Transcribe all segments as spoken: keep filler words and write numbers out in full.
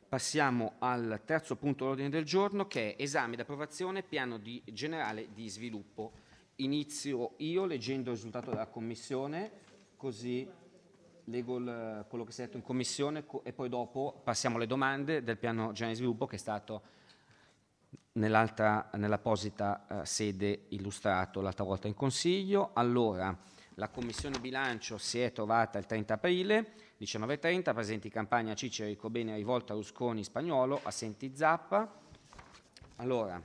Passiamo al terzo punto dell'ordine del giorno, che è esame ed approvazione piano di generale di sviluppo. Inizio io leggendo il risultato della commissione, così leggo il, quello che si è detto in commissione e poi dopo passiamo alle domande del piano generale di sviluppo che è stato nell'altra, nell'apposita eh, sede illustrato l'altra volta in Consiglio. Allora, la Commissione Bilancio si è trovata il trenta aprile, diciannove e trenta, presenti Campagna, Cicero, Ricobene, Rivolta, Rusconi, Spagnolo, assenti Zappa. Allora,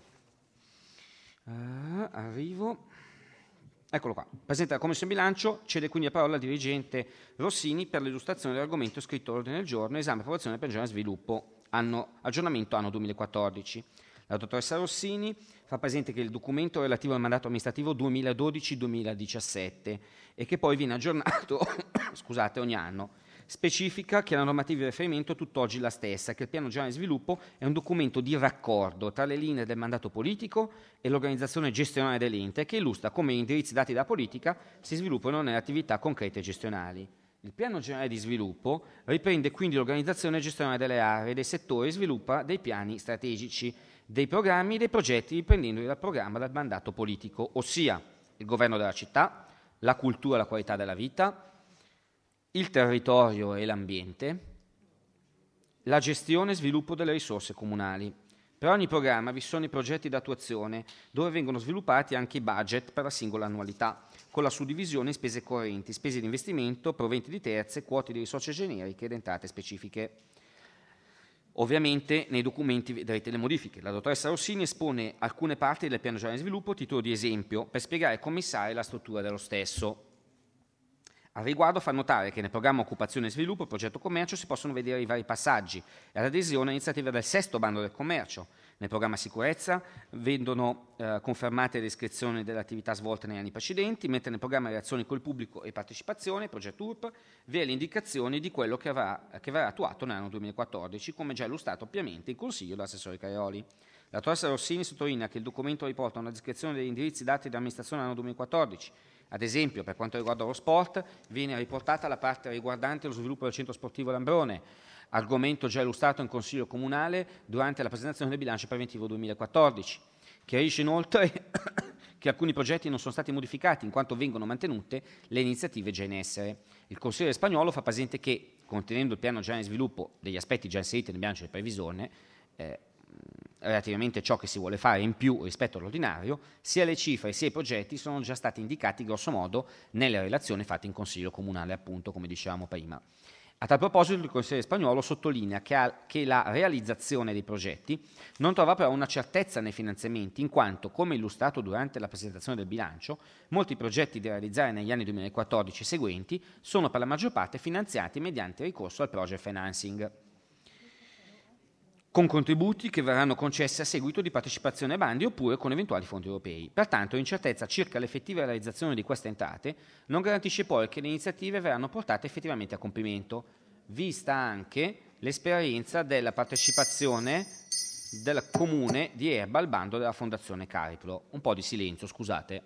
eh, arrivo. Eccolo qua. Presente la Commissione Bilancio, cede quindi la parola al dirigente Rossini per l'illustrazione dell'argomento scritto all'ordine del giorno, esame e approvazione del piano generale sviluppo, anno, aggiornamento anno duemilaquattordici. La dottoressa Rossini fa presente che il documento relativo al mandato amministrativo duemiladodici duemiladiciassette e che poi viene aggiornato scusate, ogni anno. Specifica che la normativa di riferimento è tutt'oggi la stessa, che il piano generale di sviluppo è un documento di raccordo tra le linee del mandato politico e l'organizzazione gestionale dell'ente, che illustra come gli indirizzi dati dalla politica si sviluppano nelle attività concrete e gestionali. Il piano generale di sviluppo riprende quindi l'organizzazione gestionale delle aree, dei settori e sviluppa dei piani strategici, dei programmi e dei progetti riprendendoli dal programma dal mandato politico, ossia il governo della città, la cultura e la qualità della vita, il territorio e l'ambiente, la gestione e sviluppo delle risorse comunali. Per ogni programma vi sono i progetti d'attuazione, dove vengono sviluppati anche i budget per la singola annualità, con la suddivisione in spese correnti, spese di investimento, proventi di terze, quote di risorse generiche ed entrate specifiche. Ovviamente nei documenti vedrete le modifiche. La dottoressa Rossini espone alcune parti del piano generale di sviluppo a titolo di esempio per spiegare ai commissari la struttura dello stesso. Al riguardo fa notare che nel programma Occupazione e Sviluppo e Progetto Commercio si possono vedere i vari passaggi e l'adesione all'iniziativa del sesto bando del commercio. Nel programma Sicurezza vengono eh, confermate le descrizioni delle attività svolte negli anni precedenti, mentre nel programma Relazioni col Pubblico e Partecipazione, Progetto U R P, vi è l'indicazione di quello che, avrà, che verrà attuato nell'anno duemilaquattordici, come già illustrato ampiamente in Consiglio dall'assessore Caioli. La dottoressa Rossini sottolinea che il documento riporta una descrizione degli indirizzi dati dall'amministrazione nell'anno duemilaquattordici. Ad esempio, per quanto riguarda lo sport, viene riportata la parte riguardante lo sviluppo del centro sportivo Lambrone, argomento già illustrato in Consiglio Comunale durante la presentazione del bilancio preventivo duemilaquattordici. Chiarisce inoltre che alcuni progetti non sono stati modificati in quanto vengono mantenute le iniziative già in essere. Il consigliere Spagnolo fa presente che, contenendo il piano generale di sviluppo degli aspetti già inseriti nel bilancio di previsione, eh, relativamente a ciò che si vuole fare in più rispetto all'ordinario, sia le cifre sia i progetti sono già stati indicati grosso modo nelle relazioni fatte in Consiglio Comunale, appunto, come dicevamo prima. A tal proposito il consigliere Spagnolo sottolinea che, ha, che la realizzazione dei progetti non trova però una certezza nei finanziamenti, in quanto, come illustrato durante la presentazione del bilancio, molti progetti da realizzare negli anni duemilaquattordici e seguenti sono per la maggior parte finanziati mediante ricorso al project financing, con contributi che verranno concessi a seguito di partecipazione ai bandi oppure con eventuali fondi europei. Pertanto l'incertezza circa l'effettiva realizzazione di queste entrate non garantisce poi che le iniziative verranno portate effettivamente a compimento, vista anche l'esperienza della partecipazione del comune di Erba al bando della Fondazione Cariplo. Un po' di silenzio, scusate.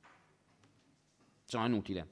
Sono inutile.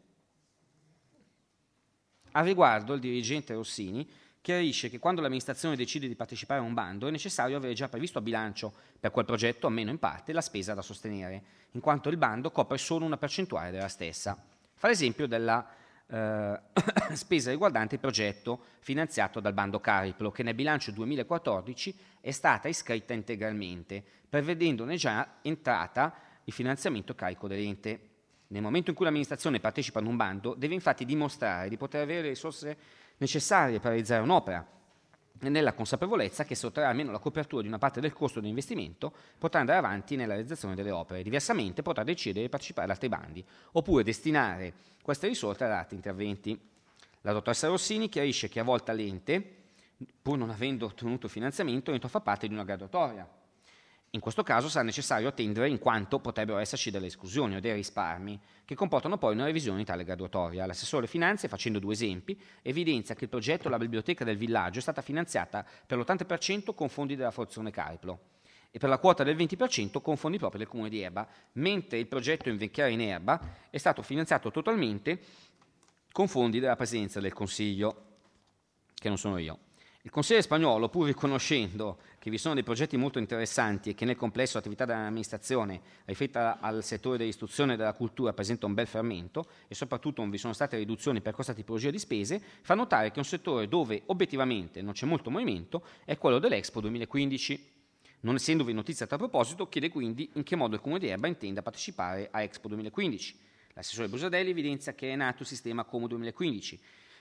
A riguardo il dirigente Rossini chiarisce che quando l'amministrazione decide di partecipare a un bando è necessario avere già previsto a bilancio per quel progetto, almeno in parte, la spesa da sostenere, in quanto il bando copre solo una percentuale della stessa. Fa l'esempio della eh, spesa riguardante il progetto finanziato dal bando Cariplo, che nel bilancio duemilaquattordici è stata iscritta integralmente, prevedendone già entrata il finanziamento a carico dell'ente. Nel momento in cui l'amministrazione partecipa ad un bando, deve infatti dimostrare di poter avere le risorse necessarie per realizzare un'opera, nella consapevolezza che se otterrà almeno la copertura di una parte del costo dell'investimento potrà andare avanti nella realizzazione delle opere. Diversamente potrà decidere di partecipare ad altri bandi oppure destinare queste risorse ad altri interventi. La dottoressa Rossini chiarisce che a volte l'ente, pur non avendo ottenuto finanziamento, entra a far parte di una graduatoria. In questo caso sarà necessario attendere in quanto potrebbero esserci delle esclusioni o dei risparmi che comportano poi una revisione di tale graduatoria. L'assessore Finanze, facendo due esempi, evidenzia che il progetto La Biblioteca del Villaggio è stata finanziata per l'ottanta per cento con fondi della Fondazione Cariplo e per la quota del venti per cento con fondi propri del Comune di Erba, mentre il progetto Invecchiare in Erba è stato finanziato totalmente con fondi della Presidenza del Consiglio, che non sono io. Il consigliere Spagnolo, pur riconoscendo che vi sono dei progetti molto interessanti e che nel complesso l'attività dell'amministrazione riferita al settore dell'istruzione e della cultura presenta un bel fermento e soprattutto non vi sono state riduzioni per questa tipologia di spese, fa notare che un settore dove obiettivamente non c'è molto movimento è quello dell'Expo duemilaquindici. Non essendovi notizia a tal proposito, chiede quindi in che modo il Comune di Erba intenda partecipare a Expo duemilaquindici. L'assessore Busadelli evidenzia che è nato il sistema Como duemilaquindici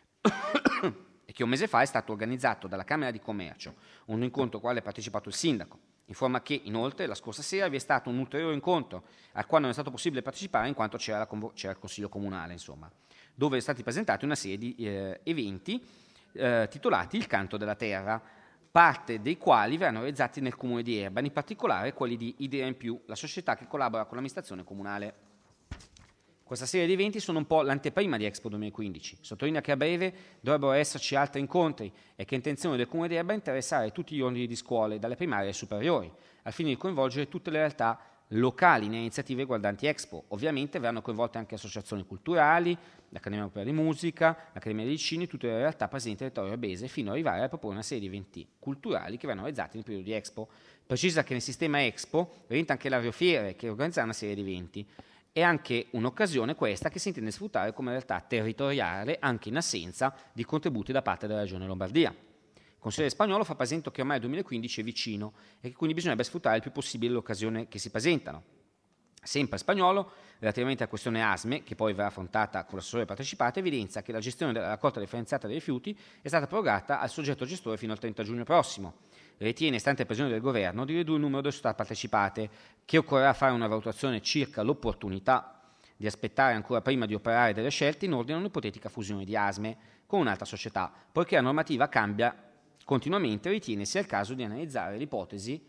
e che un mese fa è stato organizzato dalla Camera di Commercio un incontro al quale ha partecipato il sindaco. Informa che, inoltre, la scorsa sera vi è stato un ulteriore incontro al quale non è stato possibile partecipare in quanto c'era, la convo- c'era il Consiglio Comunale, insomma, dove è stati presentati una serie di eh, eventi eh, titolati Il Canto della Terra, parte dei quali verranno realizzati nel Comune di Erba, in particolare quelli di Idea in Più, la società che collabora con l'amministrazione comunale. Questa serie di eventi sono un po' l'anteprima di Expo duemilaquindici. Sottolinea che a breve dovrebbero esserci altri incontri e che è intenzione del Comune di Erba interessare tutti gli ordini di scuole, dalle primarie ai superiori, al fine di coinvolgere tutte le realtà locali nelle iniziative riguardanti Expo. Ovviamente verranno coinvolte anche associazioni culturali, l'Accademia Europea di Musica, l'Accademia dei Licini, tutte le realtà presenti nel territorio erbese, fino ad arrivare a proporre una serie di eventi culturali che verranno realizzati nel periodo di Expo. Precisa che nel sistema Expo rientra anche l'Aerofiere, che organizza una serie di eventi. È anche un'occasione questa che si intende sfruttare come realtà territoriale anche in assenza di contributi da parte della Regione Lombardia. Il consigliere Spagnolo fa presente che ormai il duemilaquindici è vicino e che quindi bisognerebbe sfruttare il più possibile le occasioni che si presentano. Sempre Spagnolo, relativamente alla questione A S M E, che poi verrà affrontata con l'assessore partecipato, evidenzia che la gestione della raccolta differenziata dei rifiuti è stata prorogata al soggetto gestore fino al trenta giugno prossimo. Ritiene, stante previsione del governo, di ridurre il numero delle società partecipate, che occorrerà fare una valutazione circa l'opportunità di aspettare ancora prima di operare delle scelte in ordine a un'ipotetica fusione di A S M E con un'altra società, poiché la normativa cambia continuamente, ritiene sia il caso di analizzare l'ipotesi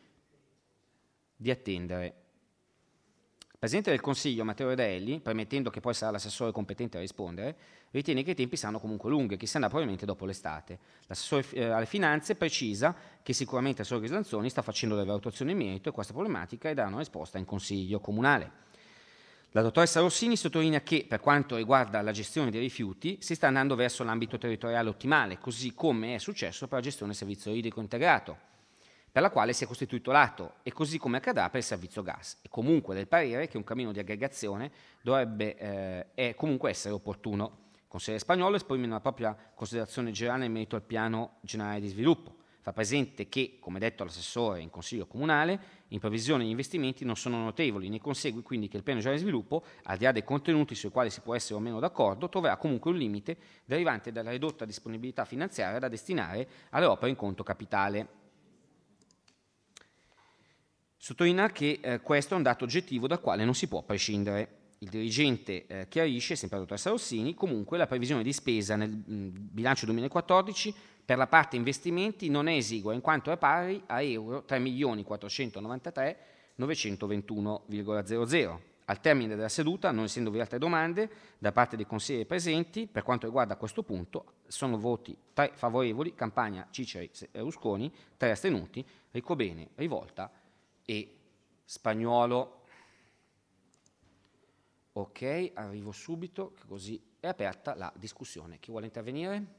di attendere. Il Presidente del Consiglio, Matteo Redelli, premettendo che poi sarà l'assessore competente a rispondere, ritiene che i tempi saranno comunque lunghi e che si andrà probabilmente dopo l'estate. L'assessore eh, alle finanze precisa che sicuramente l'assessore Ghislanzoni sta facendo delle valutazioni in merito a questa problematica e darà una risposta in Consiglio Comunale. La dottoressa Rossini sottolinea che, per quanto riguarda la gestione dei rifiuti, si sta andando verso l'ambito territoriale ottimale, così come è successo per la gestione del servizio idrico integrato, per la quale si è costituito l'atto, e così come accadrà per il servizio gas. E comunque del parere che un cammino di aggregazione dovrebbe eh, è comunque essere opportuno. Il consigliere Spagnolo esprime una propria considerazione generale in merito al piano generale di sviluppo. Fa presente che, come detto all'assessore in Consiglio Comunale, in previsione gli investimenti non sono notevoli, ne consegue quindi che il piano generale di sviluppo, al di là dei contenuti sui quali si può essere o meno d'accordo, troverà comunque un limite derivante dalla ridotta disponibilità finanziaria da destinare alle opere in conto capitale. Sottolinea che eh, questo è un dato oggettivo dal quale non si può prescindere. Il dirigente eh, chiarisce, sempre la dottoressa Rossini, comunque la previsione di spesa nel mh, bilancio duemilaquattordici per la parte investimenti non è esigua, in quanto è pari a euro tre milioni quattrocentonovantatré novecentoventuno virgola zero zero. Al termine della seduta, non essendovi altre domande da parte dei consiglieri presenti, per quanto riguarda questo punto, sono voti tre favorevoli, Campagna, Ciceri e Rusconi, tre astenuti, Ricobene, Rivolta e Spagnolo. Ok, arrivo subito, così è aperta la discussione. Chi vuole intervenire?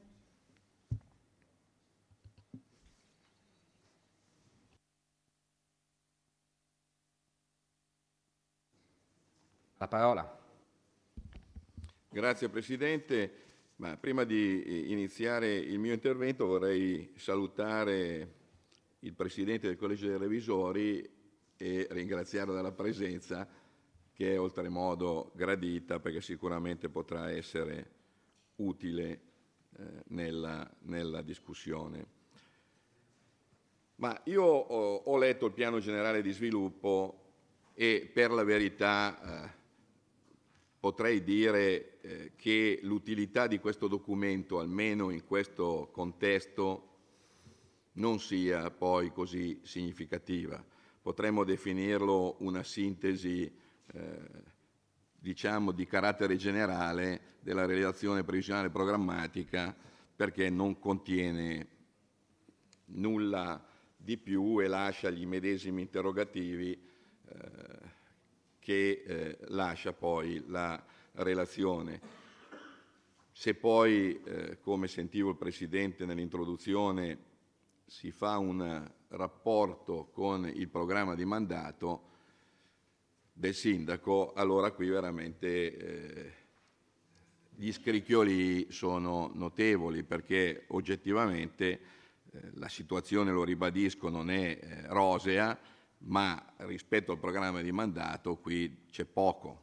La parola. Grazie Presidente. Ma prima di iniziare il mio intervento vorrei salutare il Presidente del Collegio dei Revisori e ringraziarlo della presenza, che è oltremodo gradita perché sicuramente potrà essere utile eh, nella, nella discussione. Ma io ho, ho letto il Piano Generale di Sviluppo e per la verità eh, potrei dire eh, che l'utilità di questo documento, almeno in questo contesto, non sia poi così significativa. Potremmo definirlo una sintesi, eh, diciamo, di carattere generale della realizzazione previsionale programmatica, perché non contiene nulla di più e lascia gli medesimi interrogativi eh, che eh, lascia poi la relazione. Se poi, eh, come sentivo il Presidente nell'introduzione, si fa un rapporto con il programma di mandato del sindaco, allora qui veramente eh, gli scricchioli sono notevoli, perché oggettivamente eh, la situazione, lo ribadisco, non è eh, rosea, ma rispetto al programma di mandato qui c'è poco.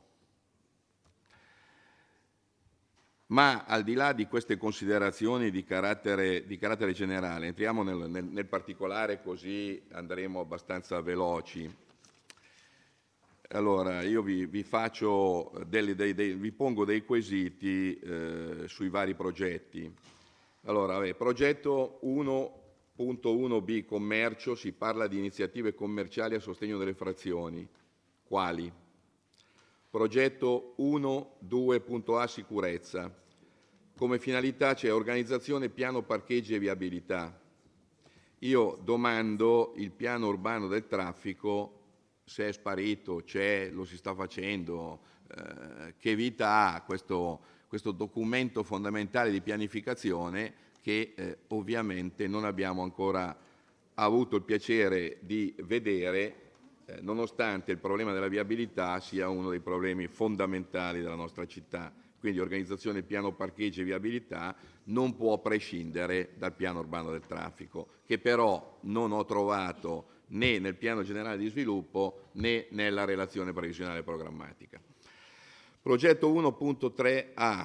Ma al di là di queste considerazioni di carattere, di carattere generale, entriamo nel, nel, nel particolare, così andremo abbastanza veloci. Allora, io vi, vi, faccio dei, dei, dei, vi pongo dei quesiti eh, sui vari progetti. Allora, vabbè, progetto uno punto uno B, commercio, si parla di iniziative commerciali a sostegno delle frazioni. Quali? Progetto uno punto due punto A, sicurezza. Come finalità c'è organizzazione, piano parcheggi e viabilità. Io domando il piano urbano del traffico, se è sparito, c'è, lo si sta facendo, eh, che vita ha questo, questo documento fondamentale di pianificazione che eh, ovviamente non abbiamo ancora avuto il piacere di vedere, eh, nonostante il problema della viabilità sia uno dei problemi fondamentali della nostra città. Quindi organizzazione, piano parcheggi e viabilità non può prescindere dal piano urbano del traffico, che però non ho trovato né nel piano generale di sviluppo né nella relazione previsionale programmatica. Progetto uno punto tre A,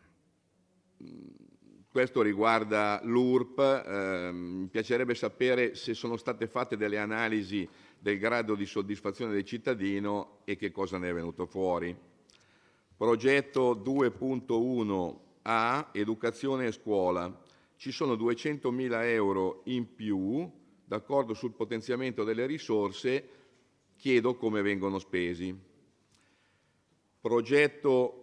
questo riguarda l'U R P, eh, mi piacerebbe sapere se sono state fatte delle analisi del grado di soddisfazione del cittadino e che cosa ne è venuto fuori. Progetto due punto uno A, educazione e scuola. Ci sono duecentomila euro in più, d'accordo sul potenziamento delle risorse, chiedo come vengono spesi. Progetto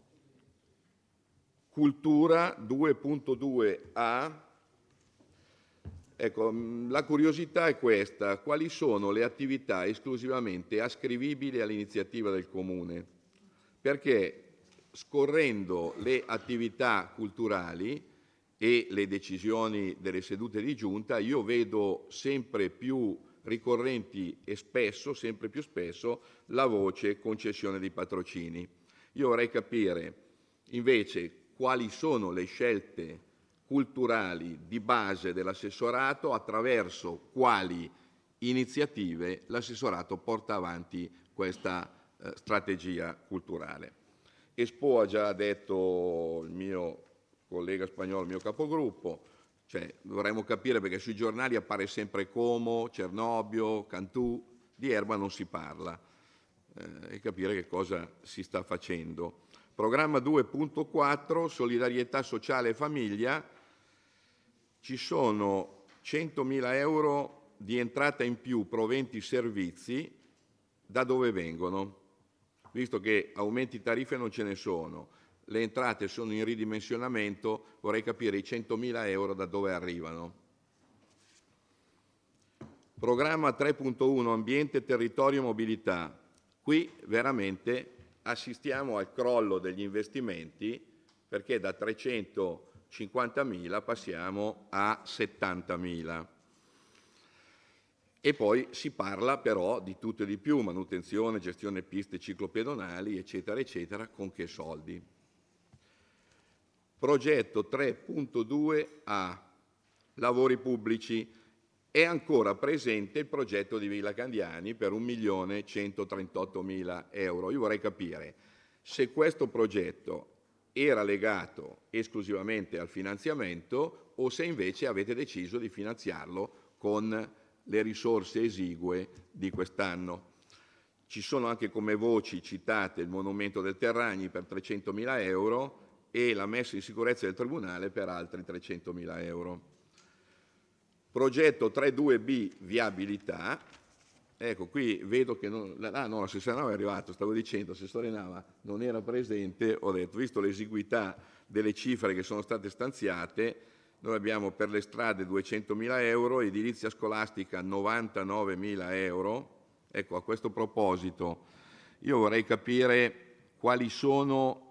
cultura due punto due A. Ecco, la curiosità è questa: quali sono le attività esclusivamente ascrivibili all'iniziativa del Comune? Perché scorrendo le attività culturali e le decisioni delle sedute di giunta, io vedo sempre più ricorrenti e spesso, sempre più spesso, la voce concessione di patrocini. Io vorrei capire invece quali sono le scelte culturali di base dell'assessorato, attraverso quali iniziative l'assessorato porta avanti questa eh, strategia culturale. Expo ha già detto il mio collega spagnolo, il mio capogruppo, cioè dovremmo capire, perché sui giornali appare sempre Como, Cernobbio, Cantù, di Erba non si parla, eh, e capire che cosa si sta facendo. Programma due punto quattro, solidarietà sociale e famiglia, ci sono centomila euro di entrata in più proventi servizi. Da dove vengono? Visto che aumenti tariffe non ce ne sono, le entrate sono in ridimensionamento, vorrei capire i centomila euro da dove arrivano. Programma tre punto uno, ambiente, territorio e mobilità. Qui veramente assistiamo al crollo degli investimenti, perché da trecentocinquantamila passiamo a settantamila. E poi si parla però di tutto e di più: manutenzione, gestione piste ciclopedonali, eccetera, eccetera. Con che soldi? Progetto tre punto due A, lavori pubblici. È ancora presente il progetto di Villa Candiani per un milione centotrentottomila euro. Io vorrei capire se questo progetto era legato esclusivamente al finanziamento o se invece avete deciso di finanziarlo con le risorse esigue di quest'anno. Ci sono anche come voci citate il monumento del Terragni per trecentomila euro e la messa in sicurezza del Tribunale per altri trecentomila euro. Progetto tre due B, viabilità. Ecco, qui vedo che non, ah no, l'assessore Nava è arrivato, stavo dicendo, l'assessore Nava non era presente, ho detto, visto l'esiguità delle cifre che sono state stanziate, noi abbiamo per le strade duecentomila euro, edilizia scolastica novantanovemila euro. Ecco, a questo proposito io vorrei capire quali sono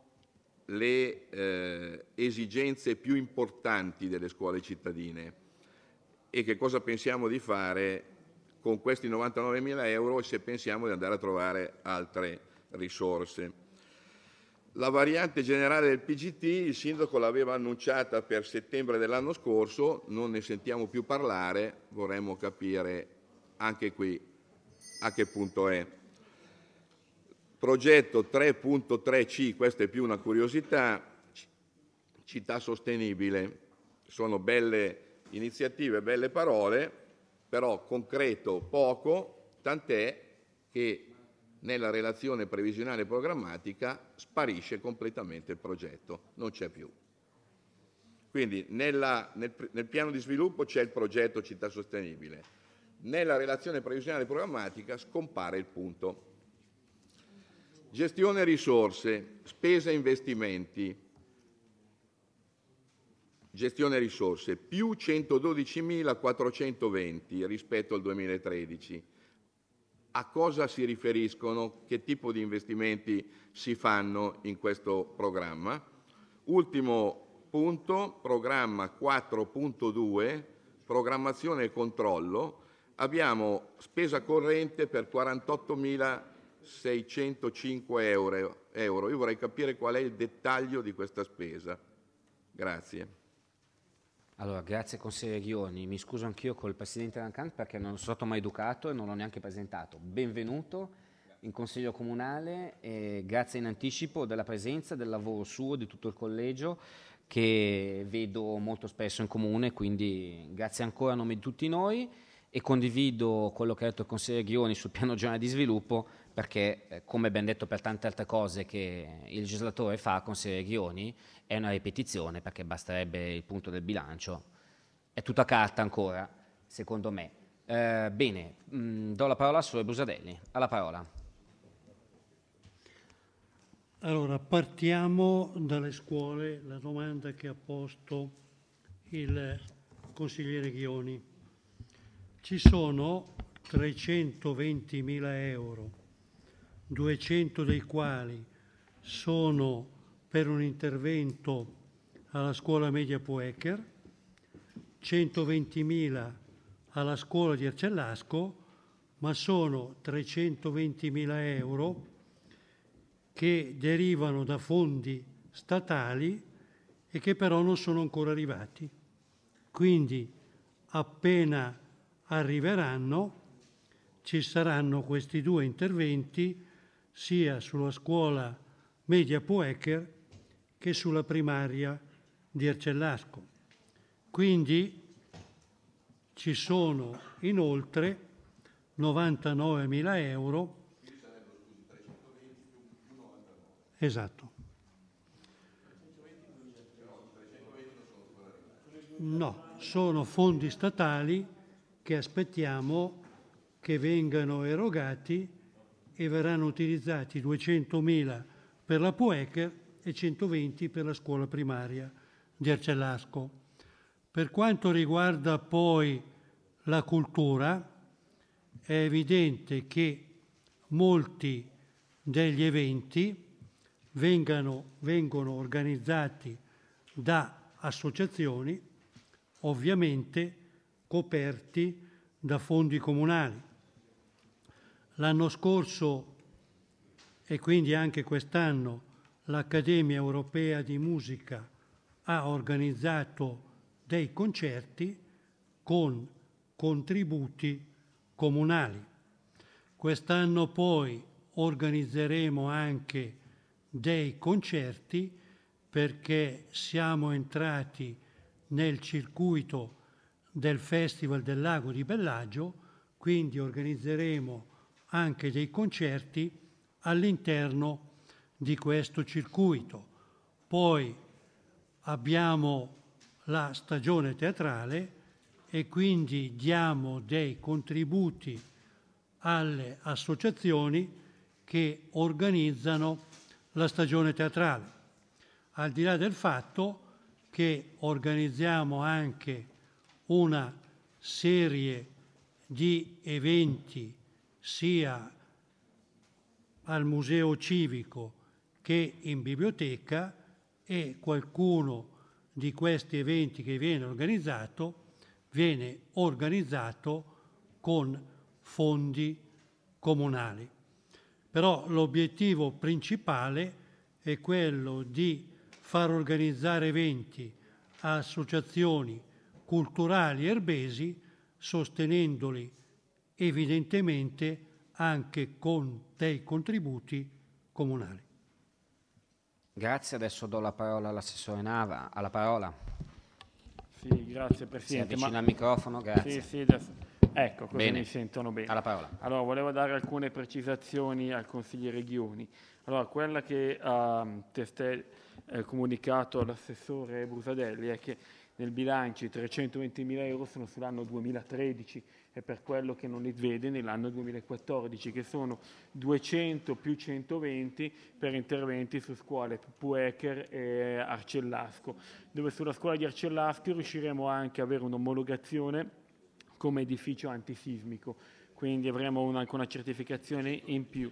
le eh, esigenze più importanti delle scuole cittadine e che cosa pensiamo di fare con questi novantanovemila euro e se pensiamo di andare a trovare altre risorse. La variante generale del P G T il sindaco l'aveva annunciata per settembre dell'anno scorso, non ne sentiamo più parlare, vorremmo capire anche qui a che punto è. Progetto tre punto tre C, questa è più una curiosità, città sostenibile, sono belle iniziative, belle parole, però concreto poco, tant'è che nella relazione previsionale programmatica sparisce completamente il progetto, non c'è più. Quindi nella, nel, nel piano di sviluppo c'è il progetto città sostenibile, nella relazione previsionale programmatica scompare il punto. Gestione risorse, spesa e investimenti. Gestione risorse, più centododicimilaquattrocentoventi rispetto al duemilatredici. A cosa si riferiscono? Che tipo di investimenti si fanno in questo programma? Ultimo punto, programma quattro punto due, programmazione e controllo. Abbiamo spesa corrente per quarantottomilaseicentocinque euro. Io vorrei capire qual è il dettaglio di questa spesa. Grazie. Allora, grazie consigliere Ghioni. Mi scuso anch'io col Presidente Rancan perché non sono stato mai educato e non l'ho neanche presentato. Benvenuto in Consiglio Comunale e grazie in anticipo della presenza, del lavoro suo, di tutto il collegio che vedo molto spesso in Comune, quindi grazie ancora a nome di tutti noi e condivido quello che ha detto il consigliere Ghioni sul piano generale di sviluppo perché, eh, come ben detto per tante altre cose che il legislatore fa, consigliere Ghioni, è una ripetizione perché basterebbe il punto del bilancio. È tutta carta ancora, secondo me. Eh, bene, mh, do la parola al signor Brusadelli. Alla parola. Allora, partiamo dalle scuole, la domanda che ha posto il consigliere Ghioni. Ci sono trecentoventimila euro, duecento dei quali sono per un intervento alla scuola media Puecher, centoventimila alla scuola di Arcellasco, ma sono trecentoventimila euro che derivano da fondi statali e che però non sono ancora arrivati. Quindi appena arriveranno ci saranno questi due interventi sia sulla scuola media Puecher che sulla primaria di Arcellasco. Quindi ci sono inoltre novantanovemila euro. Esatto. No, sono fondi statali che aspettiamo che vengano erogati e verranno utilizzati duecentomila per la Puecher e centoventi per la scuola primaria di Arcellasco. Per quanto riguarda poi la cultura, è evidente che molti degli eventi vengano, vengono organizzati da associazioni, ovviamente coperti da fondi comunali. L'anno scorso e quindi anche quest'anno l'Accademia Europea di Musica ha organizzato dei concerti con contributi comunali. Quest'anno poi organizzeremo anche dei concerti perché siamo entrati nel circuito del Festival del Lago di Bellagio, quindi organizzeremo anche dei concerti all'interno di questo circuito. Poi abbiamo la stagione teatrale e quindi diamo dei contributi alle associazioni che organizzano la stagione teatrale, al di là del fatto che organizziamo anche una serie di eventi sia al Museo Civico che in biblioteca e qualcuno di questi eventi che viene organizzato viene organizzato con fondi comunali. Però l'obiettivo principale è quello di far organizzare eventi a associazioni culturali erbesi, sostenendoli evidentemente anche con dei contributi comunali. Grazie, adesso do la parola all'assessore Nava. Alla parola. Sì, grazie Presidente. Si avvicina ma... al microfono, grazie. Sì, sì, adesso... Ecco, così bene. Mi sentono bene. Alla parola. Allora, volevo dare alcune precisazioni al consigliere Ghioni. Allora, quella che ha testé eh, comunicato l'assessore Brusadelli è che nel bilancio i trecentoventimila euro sono sull'anno duemilatredici, è per quello che non li vede nell'anno duemilaquattordici, che sono duecento più centoventi per interventi su scuole Puecher e Arcellasco, dove sulla scuola di Arcellasco riusciremo anche ad avere un'omologazione come edificio antisismico, quindi avremo una, anche una certificazione in più.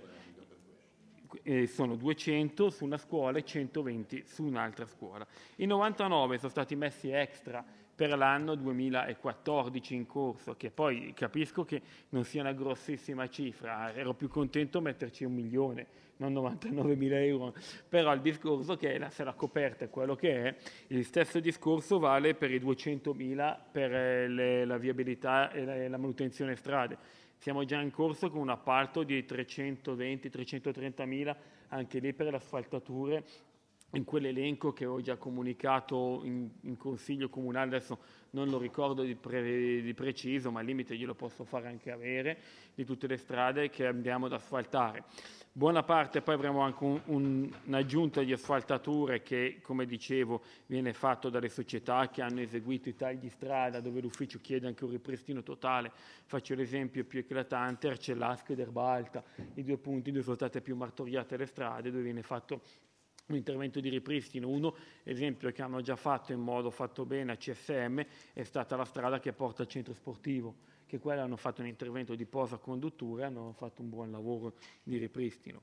Eh, sono duecento su una scuola e centoventi su un'altra scuola. I novantanove sono stati messi extra per l'anno duemilaquattordici in corso, che poi capisco che non sia una grossissima cifra, ero più contento metterci un milione, non novantanovemila euro, però il discorso che la, se la coperta è quello che è, il stesso discorso vale per i duecentomila per le, la viabilità e la, la manutenzione strade. Siamo già in corso con un appalto di trecentoventi trecentotrentamila anche lì per le asfaltature, in quell'elenco che ho già comunicato in, in Consiglio Comunale, adesso non lo ricordo di, pre, di preciso, ma al limite glielo posso fare anche avere, di tutte le strade che andiamo ad asfaltare. Buona parte poi avremo anche un, un, un'aggiunta di asfaltature che, come dicevo, viene fatto dalle società che hanno eseguito i tagli di strada, dove l'ufficio chiede anche un ripristino totale. Faccio l'esempio più eclatante, Arcellasco ed Erbalta, i due punti dove sono state più martoriate le strade, dove viene fatto un intervento di ripristino. Uno esempio che hanno già fatto in modo fatto bene a C S M è stata la strada che porta al centro sportivo, che quella hanno fatto un intervento di posa conduttura e hanno fatto un buon lavoro di ripristino.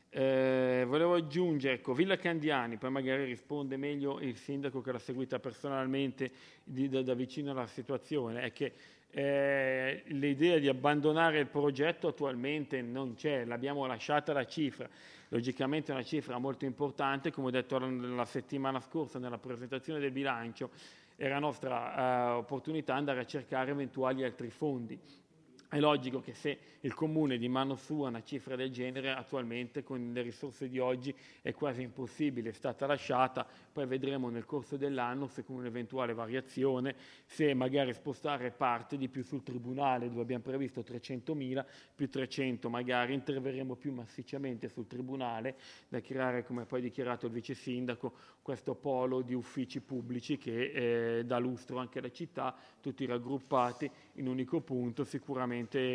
Eh, volevo aggiungere, ecco, Villa Candiani, poi magari risponde meglio il sindaco che l'ha seguita personalmente di, da, da vicino alla situazione, è che eh, l'idea di abbandonare il progetto attualmente non c'è, l'abbiamo lasciata la cifra. Logicamente è una cifra molto importante, come ho detto la settimana scorsa nella presentazione del bilancio, era nostra uh, opportunità andare a cercare eventuali altri fondi. È logico che se il Comune di mano sua una cifra del genere attualmente con le risorse di oggi è quasi impossibile, è stata lasciata, poi vedremo nel corso dell'anno se con un'eventuale variazione, se magari spostare parte di più sul Tribunale dove abbiamo previsto trecentomila più trecento, magari interverremo più massicciamente sul Tribunale da creare, come poi dichiarato il Vice Sindaco, questo polo di uffici pubblici che eh, dà lustro anche alla città, tutti raggruppati in un unico punto, sicuramente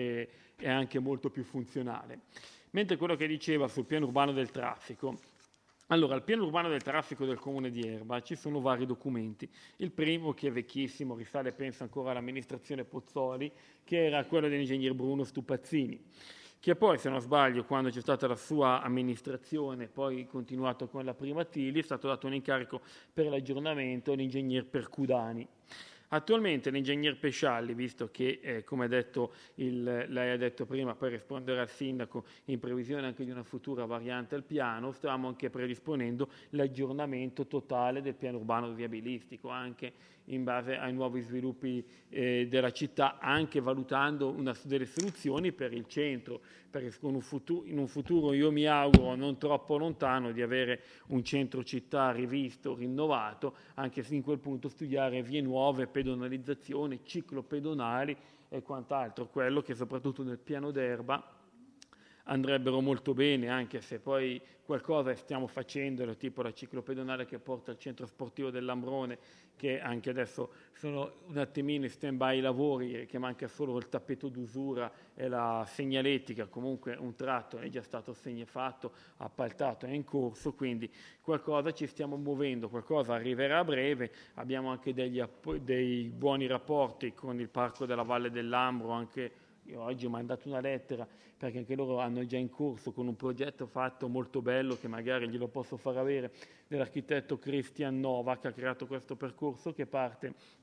è anche molto più funzionale. Mentre quello che diceva sul piano urbano del traffico, allora, al piano urbano del traffico del Comune di Erba ci sono vari documenti. Il primo, che è vecchissimo, risale penso ancora all'amministrazione Pozzoli, che era quello dell'ingegner Bruno Stupazzini, che poi, se non sbaglio, quando c'è stata la sua amministrazione, poi continuato con la prima Tili, è stato dato un incarico per l'aggiornamento all'ingegner Percudani. Attualmente l'ingegner Pescialli, visto che, eh, come ha detto il, lei ha detto prima, poi rispondere al sindaco, in previsione anche di una futura variante al piano, stiamo anche predisponendo l'aggiornamento totale del piano urbano viabilistico, anche in base ai nuovi sviluppi eh, della città, anche valutando una delle soluzioni per il centro, perché con un futuro, in un futuro io mi auguro non troppo lontano di avere un centro città rivisto, rinnovato, anche se in quel punto studiare vie nuove, pedonalizzazione, ciclopedonali e quant'altro, quello che soprattutto nel piano d'Erba andrebbero molto bene, anche se poi qualcosa stiamo facendo, tipo la ciclopedonale che porta al centro sportivo dell'Ambrone, che anche adesso sono un attimino in stand-by i lavori, che manca solo il tappeto d'usura e la segnaletica, comunque un tratto è già stato segnafatto, appaltato, è in corso, quindi qualcosa ci stiamo muovendo, qualcosa arriverà a breve, abbiamo anche degli, dei buoni rapporti con il Parco della Valle dell'Ambro, anche io oggi ho mandato una lettera perché anche loro hanno già in corso con un progetto fatto molto bello che magari glielo posso far avere, dell'architetto Christian Nova che ha creato questo percorso che parte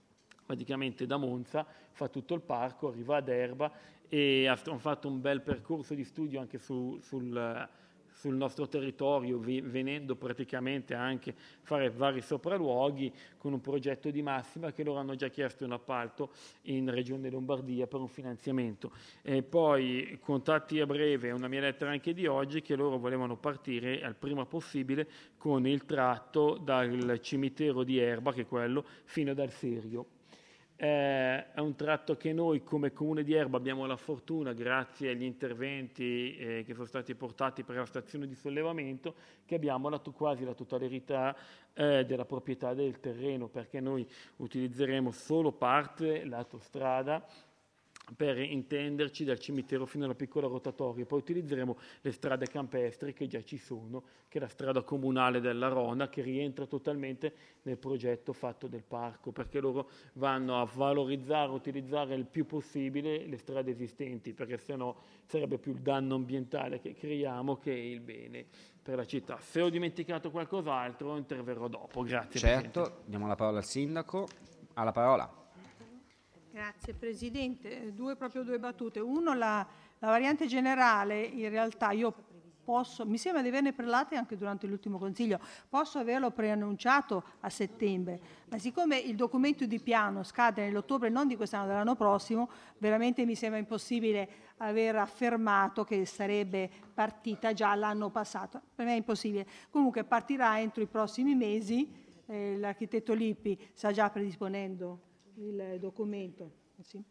praticamente da Monza, fa tutto il parco, arriva ad Erba e hanno fatto un bel percorso di studio anche su, sul, sul nostro territorio, vi, venendo praticamente anche fare vari sopralluoghi con un progetto di massima che loro hanno già chiesto un appalto in Regione Lombardia per un finanziamento. E poi contatti a breve, una mia lettera anche di oggi, che loro volevano partire al prima possibile con il tratto dal cimitero di Erba, che è quello, fino ad Alserio. Eh, è un tratto che noi come Comune di Erba abbiamo la fortuna, grazie agli interventi eh, che sono stati portati per la stazione di sollevamento, che abbiamo la, quasi la totalità eh, della proprietà del terreno, perché noi utilizzeremo solo parte lato strada, per intenderci, dal cimitero fino alla piccola rotatoria. Poi utilizzeremo le strade campestri che già ci sono, che è la strada comunale della Rona, che rientra totalmente nel progetto fatto del parco, perché loro vanno a valorizzare, utilizzare il più possibile le strade esistenti, perché sennò sarebbe più il danno ambientale che creiamo che il bene per la città. Se ho dimenticato qualcos'altro interverrò dopo. Grazie. Certo, Presidente. diamo la parola al Sindaco. Ha la parola. Grazie Presidente, due, proprio due battute. Uno, la, la variante generale, in realtà io posso, mi sembra di averne parlate anche durante l'ultimo Consiglio, posso averlo preannunciato a settembre, ma siccome il documento di piano scade nell'ottobre non di quest'anno, dell'anno prossimo, veramente mi sembra impossibile aver affermato che sarebbe partita già l'anno passato. Per me è impossibile. Comunque partirà entro i prossimi mesi, eh, l'architetto Lippi sta già predisponendo il documento, sì.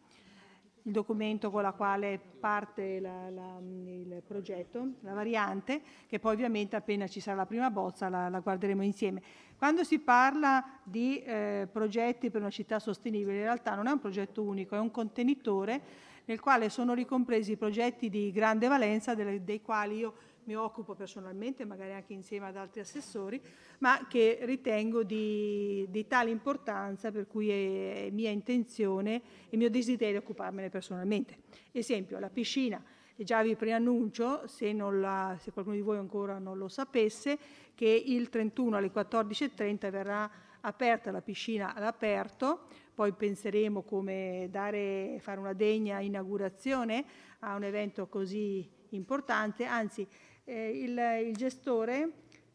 il documento con la quale parte la, la, il progetto, la variante, che poi ovviamente appena ci sarà la prima bozza la, la guarderemo insieme. Quando si parla di eh, progetti per una città sostenibile, in realtà non è un progetto unico, è un contenitore nel quale sono ricompresi progetti di grande valenza, delle, dei quali io mi occupo personalmente, magari anche insieme ad altri assessori, ma che ritengo di, di tale importanza per cui è, è mia intenzione e mio desiderio occuparmene personalmente. Esempio, la piscina, e già vi preannuncio, se, non la, se qualcuno di voi ancora non lo sapesse, che il trentuno alle quattordici e trenta verrà aperta la piscina all'aperto, poi penseremo come dare, fare una degna inaugurazione a un evento così importante, anzi eh, il, il gestore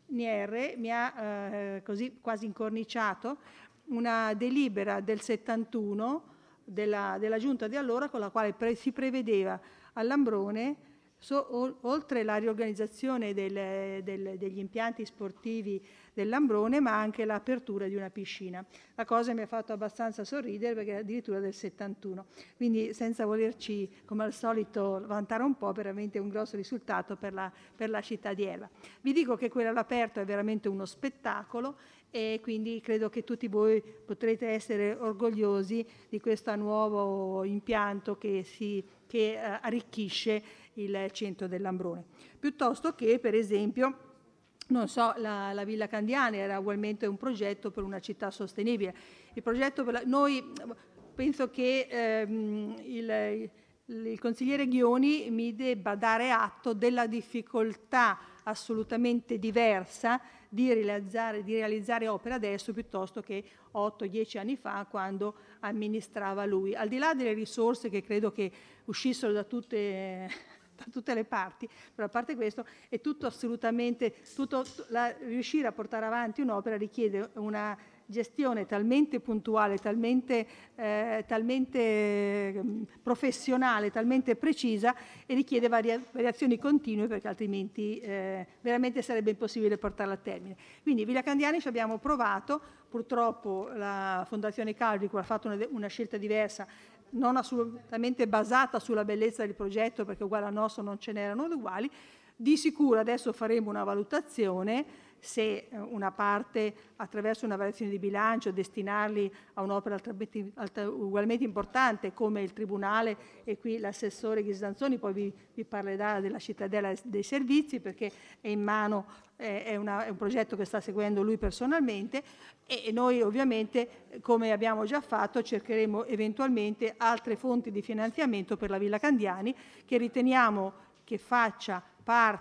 Nier mi ha eh, così quasi incorniciato una delibera del settantuno della, della giunta di allora con la quale pre- si prevedeva all'Ambrone, so, o, oltre la riorganizzazione del, del, degli impianti sportivi dell'Ambrone, ma anche l'apertura di una piscina. La cosa mi ha fatto abbastanza sorridere perché era addirittura del settantuno, quindi senza volerci come al solito vantare un po', veramente un grosso risultato per la, per la città di Erba. Vi dico che quella all'aperto è veramente uno spettacolo e quindi credo che tutti voi potrete essere orgogliosi di questo nuovo impianto che, si, che eh, arricchisce il centro dell'Ambrone. Piuttosto che, per esempio, non so, la, la Villa Candiani era ugualmente un progetto per una città sostenibile. Il progetto per la, noi penso che ehm, il, il consigliere Ghioni mi debba dare atto della difficoltà assolutamente diversa di realizzare, di realizzare opere adesso piuttosto che otto dieci anni fa quando amministrava lui. Al di là delle risorse che credo che uscissero da tutte, da tutte le parti, però a parte questo è tutto assolutamente, tutto, la, riuscire a portare avanti un'opera richiede una gestione talmente puntuale, talmente, eh, talmente eh, professionale, talmente precisa e richiede varia, variazioni continue perché altrimenti eh, veramente sarebbe impossibile portarla a termine. Quindi Villa Candiani ci abbiamo provato, purtroppo la Fondazione Calvico ha fatto una, una scelta diversa, non assolutamente basata sulla bellezza del progetto perché uguale al nostro non ce n'erano uguali. Di sicuro adesso faremo una valutazione se una parte attraverso una variazione di bilancio destinarli a un'opera ugualmente importante come il Tribunale e qui l'assessore Ghisdanzoni poi vi, vi parlerà della cittadella dei servizi perché è in mano, eh, è, una, è un progetto che sta seguendo lui personalmente e noi ovviamente come abbiamo già fatto cercheremo eventualmente altre fonti di finanziamento per la Villa Candiani che riteniamo che faccia parte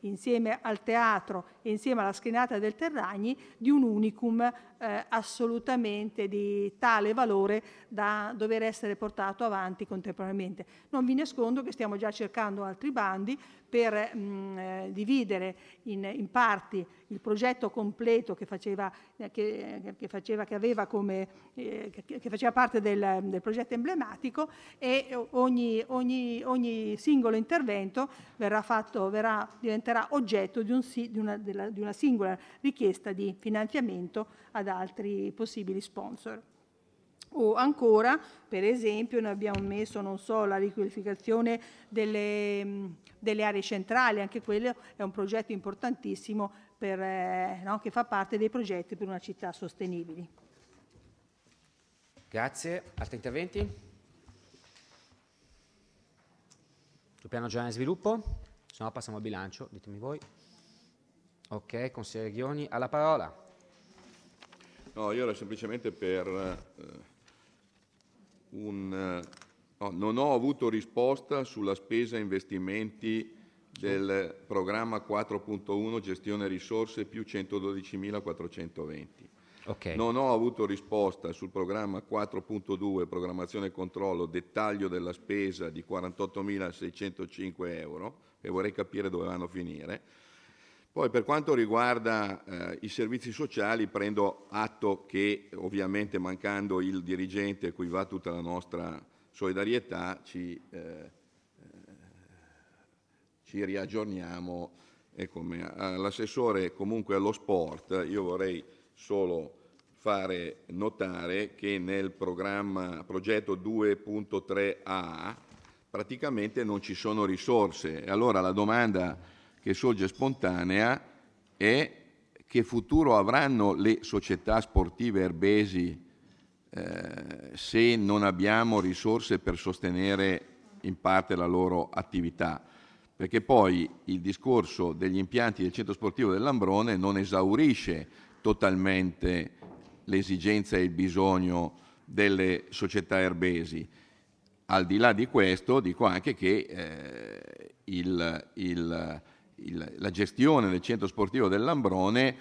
insieme al teatro e insieme alla schienata del Terragni, di un unicum eh, assolutamente di tale valore da dover essere portato avanti contemporaneamente. Non vi nascondo che stiamo già cercando altri bandi per mh, eh, dividere in, in parti il progetto completo che faceva, che, che, faceva, che aveva come eh, che, che faceva parte del, del progetto emblematico, e ogni, ogni, ogni singolo intervento verrà fatto, verrà, diventerà oggetto di, un, di, una, della, di una singola richiesta di finanziamento ad altri possibili sponsor. O ancora, per esempio, noi abbiamo messo, non so, la riqualificazione delle, delle aree centrali, anche quello è un progetto importantissimo per, eh, no, che fa parte dei progetti per una città sostenibili. Grazie. Altri interventi? Sul piano generale di sviluppo? Se no passiamo al bilancio, ditemi voi. Ok, consigliere Ghioni, alla parola. No, io ero semplicemente per... Eh, Un, no, non ho avuto risposta sulla spesa investimenti del programma quattro punto uno gestione risorse più centododicimilaquattrocentoventi. Okay. Non ho avuto risposta sul programma quattro punto due programmazione e controllo dettaglio della spesa di quarantottomilaseicentocinque euro, e vorrei capire dove vanno a finire. Poi per quanto riguarda eh, i servizi sociali, prendo atto che ovviamente, mancando il dirigente a cui va tutta la nostra solidarietà, ci, eh, ci riaggiorniamo. E come all'assessore comunque allo sport, io vorrei solo fare notare che nel programma progetto due punto tre A praticamente non ci sono risorse. Allora la domanda che sorge spontanea è: che futuro avranno le società sportive erbesi eh, se non abbiamo risorse per sostenere in parte la loro attività? Perché poi il discorso degli impianti del centro sportivo del Lambrone non esaurisce totalmente l'esigenza e il bisogno delle società erbesi. Al di là di questo, dico anche che eh, il, il Il, la gestione del centro sportivo del Lambrone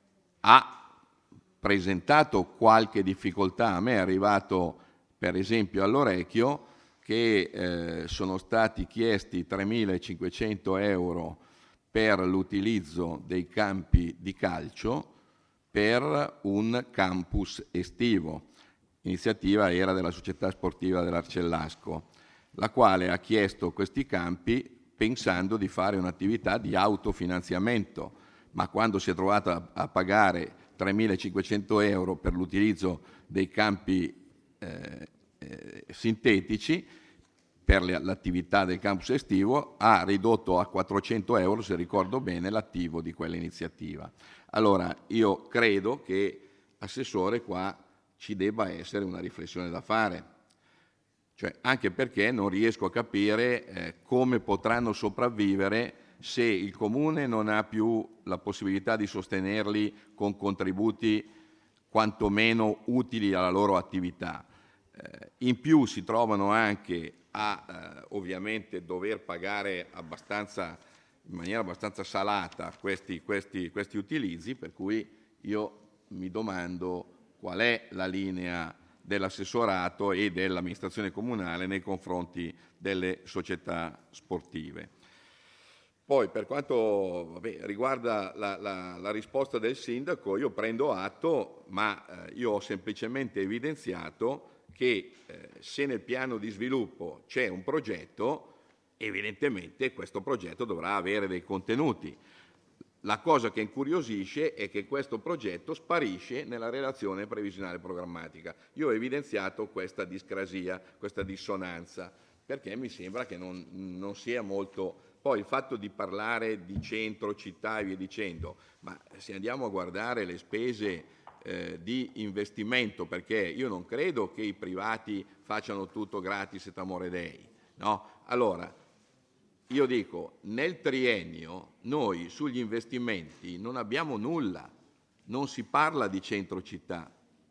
ha presentato qualche difficoltà. A me è arrivato per esempio all'orecchio che eh, sono stati chiesti tremilacinquecento euro per l'utilizzo dei campi di calcio per un campus estivo. L'iniziativa era della società sportiva dell'Arcellasco, la quale ha chiesto questi campi pensando di fare un'attività di autofinanziamento, ma quando si è trovata a pagare tremilacinquecento euro per l'utilizzo dei campi eh, eh, sintetici per le, l'attività del campus estivo, ha ridotto a quattrocento euro, se ricordo bene, l'attivo di quell'iniziativa. Allora, io credo che, assessore, qua ci debba essere una riflessione da fare. Cioè, anche perché non riesco a capire eh, come potranno sopravvivere se il Comune non ha più la possibilità di sostenerli con contributi quantomeno utili alla loro attività. Eh, in più si trovano anche a eh, ovviamente dover pagare abbastanza, in maniera abbastanza salata questi, questi, questi utilizzi, per cui io mi domando qual è la linea dell'assessorato e dell'amministrazione comunale nei confronti delle società sportive. Poi per quanto vabbè, riguarda la, la, la risposta del sindaco, io prendo atto, ma eh, io ho semplicemente evidenziato che eh, se nel piano di sviluppo c'è un progetto, evidentemente questo progetto dovrà avere dei contenuti. La cosa che incuriosisce è che questo progetto sparisce nella relazione previsionale programmatica. Io ho evidenziato questa discrasia, questa dissonanza, perché mi sembra che non, non sia molto... Poi il fatto di parlare di centro, città e via dicendo, ma se andiamo a guardare le spese eh, di investimento, perché io non credo che i privati facciano tutto gratis et amore Dei, no? Allora, io dico, nel triennio noi sugli investimenti non abbiamo nulla, non si parla di centro città,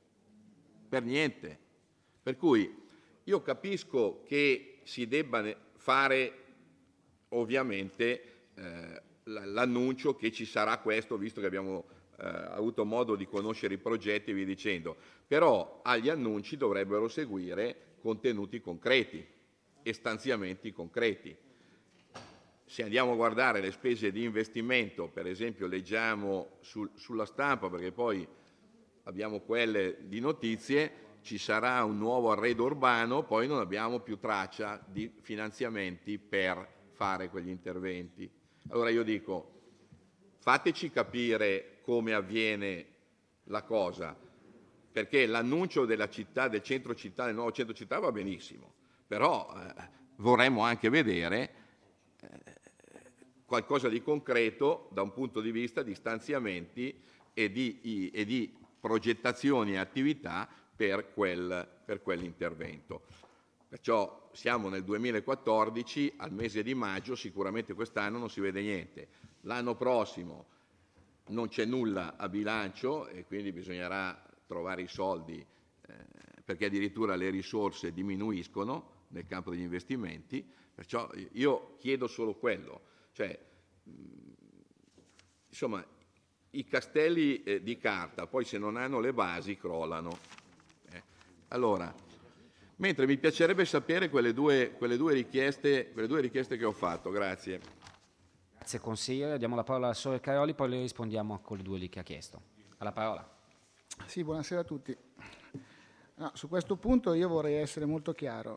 per niente. Per cui io capisco che si debba fare ovviamente eh, l'annuncio che ci sarà questo, visto che abbiamo eh, avuto modo di conoscere i progetti e via dicendo. Però agli annunci dovrebbero seguire contenuti concreti e stanziamenti concreti. Se andiamo a guardare le spese di investimento, per esempio leggiamo sul, sulla stampa, perché poi abbiamo quelle di notizie, ci sarà un nuovo arredo urbano, poi non abbiamo più traccia di finanziamenti per fare quegli interventi. Allora io dico, fateci capire come avviene la cosa, perché l'annuncio della città, del centro città, del nuovo centro città va benissimo, però eh, vorremmo anche vedere eh, qualcosa di concreto da un punto di vista di stanziamenti e di, e di progettazioni e attività per, quel, per quell'intervento. Perciò siamo nel duemilaquattordici, al mese di maggio, sicuramente quest'anno non si vede niente. L'anno prossimo non c'è nulla a bilancio e quindi bisognerà trovare i soldi eh, perché addirittura le risorse diminuiscono nel campo degli investimenti. Perciò io chiedo solo quello, cioè mh, insomma i castelli eh, di carta poi se non hanno le basi crollano. Eh. Allora, mentre mi piacerebbe sapere quelle due, quelle due richieste, quelle due richieste che ho fatto. Grazie. Grazie consigliere, diamo la parola al Sole Caioli, poi le rispondiamo a quelle due lì che ha chiesto. Alla parola. Sì, buonasera a tutti. No, su questo punto io vorrei essere molto chiaro.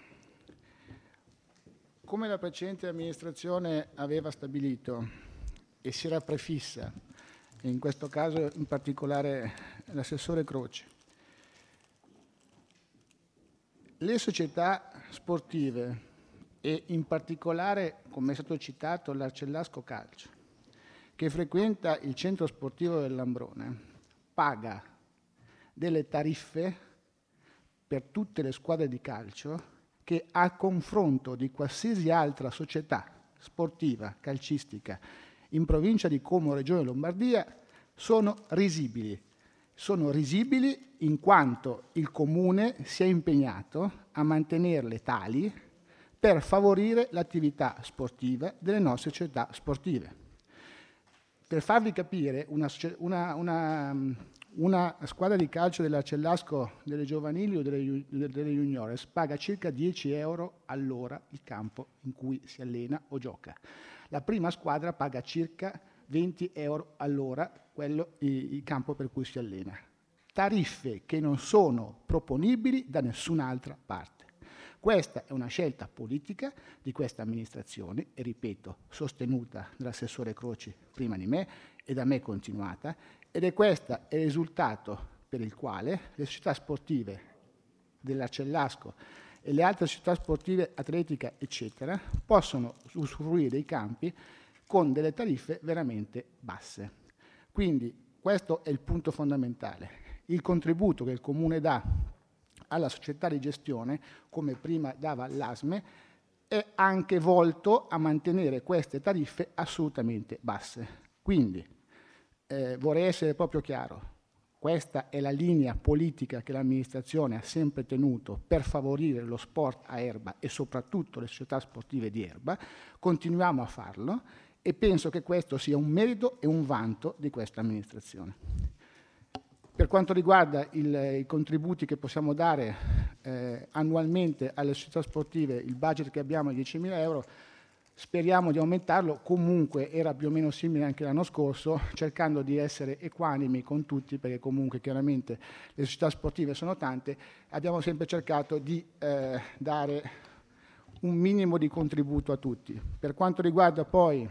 Come la precedente amministrazione aveva stabilito e si era prefissa, e in questo caso in particolare l'assessore Croce, le società sportive e in particolare, come è stato citato, l'Arcellasco Calcio, che frequenta il centro sportivo del Lambrone, paga delle tariffe per tutte le squadre di calcio che a confronto di qualsiasi altra società sportiva, calcistica, in provincia di Como, Regione Lombardia, sono risibili. Sono risibili in quanto il Comune si è impegnato a mantenerle tali per favorire l'attività sportiva delle nostre società sportive. Per farvi capire, una, una, una, una squadra di calcio dell'Arcellasco, delle giovanili o delle, delle juniores, paga circa dieci euro all'ora il campo in cui si allena o gioca. La prima squadra paga circa venti euro all'ora quello, il, il campo per cui si allena. Tariffe che non sono proponibili da nessun'altra parte. Questa è una scelta politica di questa amministrazione, e ripeto, sostenuta dall'assessore Croci prima di me e da me continuata, ed è questo il risultato per il quale le società sportive dell'Arcellasco e le altre società sportive, atletica, eccetera, possono usufruire dei campi con delle tariffe veramente basse. Quindi questo è il punto fondamentale. Il contributo che il Comune dà alla società di gestione, come prima dava l'A S M E, è anche volto a mantenere queste tariffe assolutamente basse. Quindi eh, vorrei essere proprio chiaro, questa è la linea politica che l'amministrazione ha sempre tenuto per favorire lo sport a erba e soprattutto le società sportive di erba, continuiamo a farlo e penso che questo sia un merito e un vanto di questa amministrazione. Per quanto riguarda il, i contributi che possiamo dare eh, annualmente alle società sportive, il budget che abbiamo è diecimila euro, speriamo di aumentarlo, comunque era più o meno simile anche l'anno scorso, cercando di essere equanimi con tutti, perché comunque chiaramente le società sportive sono tante, abbiamo sempre cercato di eh, dare un minimo di contributo a tutti. Per quanto riguarda poi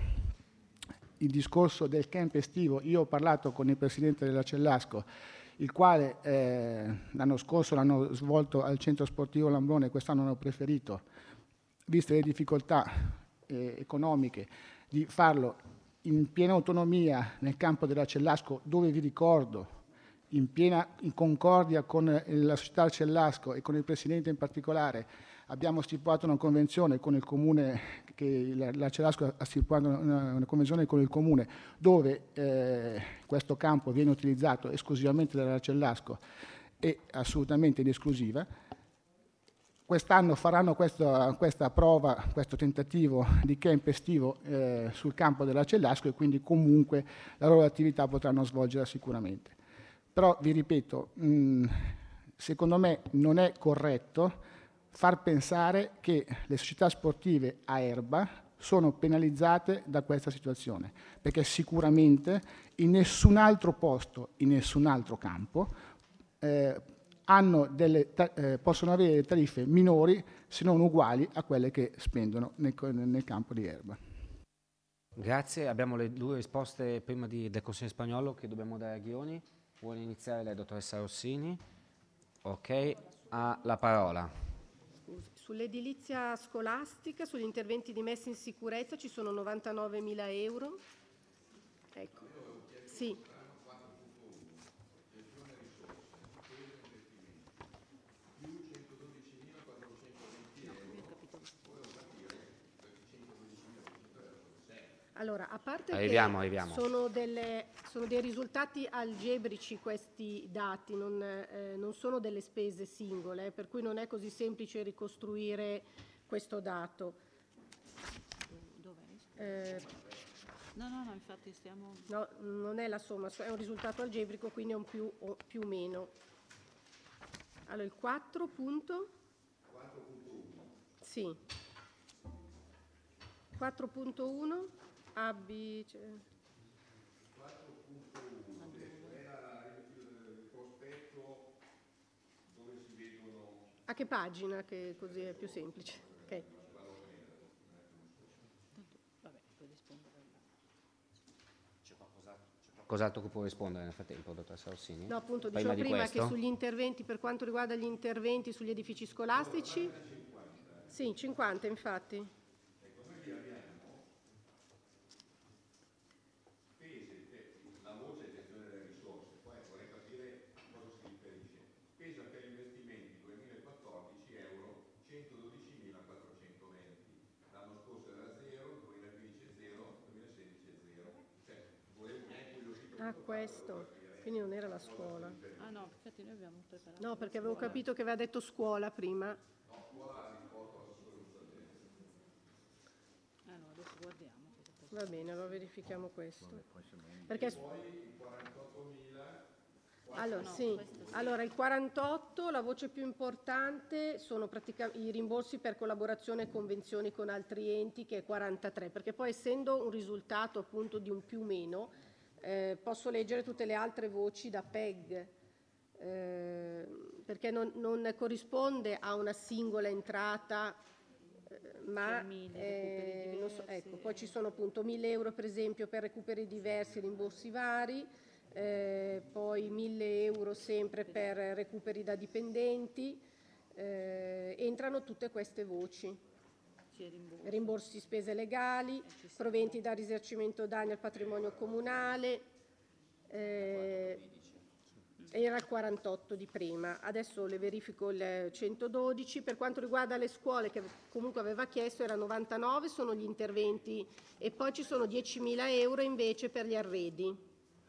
il discorso del camp estivo, io ho parlato con il presidente dell'Arcellasco, il quale eh, l'anno scorso l'hanno svolto al centro sportivo Lambrone, quest'anno hanno preferito, viste le difficoltà eh, economiche, di farlo in piena autonomia nel campo dell'Arcellasco, dove vi ricordo, in piena in concordia con la società Arcellasco e con il presidente in particolare, abbiamo stipulato una convenzione con il Comune, che l'Arcellasco ha stipulato una, una convenzione con il Comune, dove eh, questo campo viene utilizzato esclusivamente dall'Arcellasco e assolutamente in esclusiva. quest'anno faranno questo, questa prova, questo tentativo di camp estivo eh, sul campo della Cellasco e quindi comunque la loro attività potranno svolgerla sicuramente. Però vi ripeto, mh, secondo me non è corretto far pensare che le società sportive a erba sono penalizzate da questa situazione, perché sicuramente in nessun altro posto, in nessun altro campo, eh, hanno delle eh, possono avere delle tariffe minori se non uguali a quelle che spendono nel, nel campo di erba. Grazie, abbiamo le due risposte prima di, del Consiglio spagnolo che dobbiamo dare a Ghioni. Vuole iniziare la dottoressa Rossini? Ok, ha la parola. Scusi. Sull'edilizia scolastica, sugli interventi di messa in sicurezza ci sono novantanovemila euro. Ecco, sì. Allora, a parte arriviamo, che arriviamo. Sono, delle, sono dei risultati algebrici questi dati, non, eh, non sono delle spese singole, per cui non è così semplice ricostruire questo dato. Dov'è? Eh, No, no, no, infatti stiamo... no, non è la somma, è un risultato algebrico, quindi è un più o più meno. Allora, il quattro punto? quattro punto uno. Sì. quattro punto uno. A, B, cioè. quattro punto uno era il prospetto dove si vedono. A che pagina, che così è più semplice? Ok. Vabbè, puoi rispondere. C'è qualcos'altro che può rispondere nel frattempo, dottoressa Rossini? No, appunto, prima dicevo di prima questo? che sugli interventi, per quanto riguarda gli interventi sugli edifici scolastici, sì, cinquanta infatti. Ah, questo. Quindi non era la scuola. Ah no, infatti noi abbiamo preparato... No, perché avevo capito che aveva detto scuola prima. Ah no, adesso guardiamo. Va bene, allora verifichiamo questo. Perché... Allora, sì. Allora, il quarantotto, la voce più importante sono praticamente i rimborsi per collaborazione e convenzioni con altri enti, che è quarantatré, perché poi essendo un risultato appunto di un più meno, eh, posso leggere tutte le altre voci da P E G, eh, perché non, non corrisponde a una singola entrata, eh, ma eh, non so, ecco, poi ci sono appunto mille euro per esempio per recuperi diversi, rimborsi vari, eh, poi mille euro sempre per recuperi da dipendenti, eh, entrano tutte queste voci. Rimborsi spese legali, proventi da risarcimento danni al patrimonio comunale, eh, era il quarantotto di prima, adesso le verifico il centododici. Per quanto riguarda le scuole, che comunque aveva chiesto, era novantanove, sono gli interventi, e poi ci sono diecimila euro invece per gli arredi.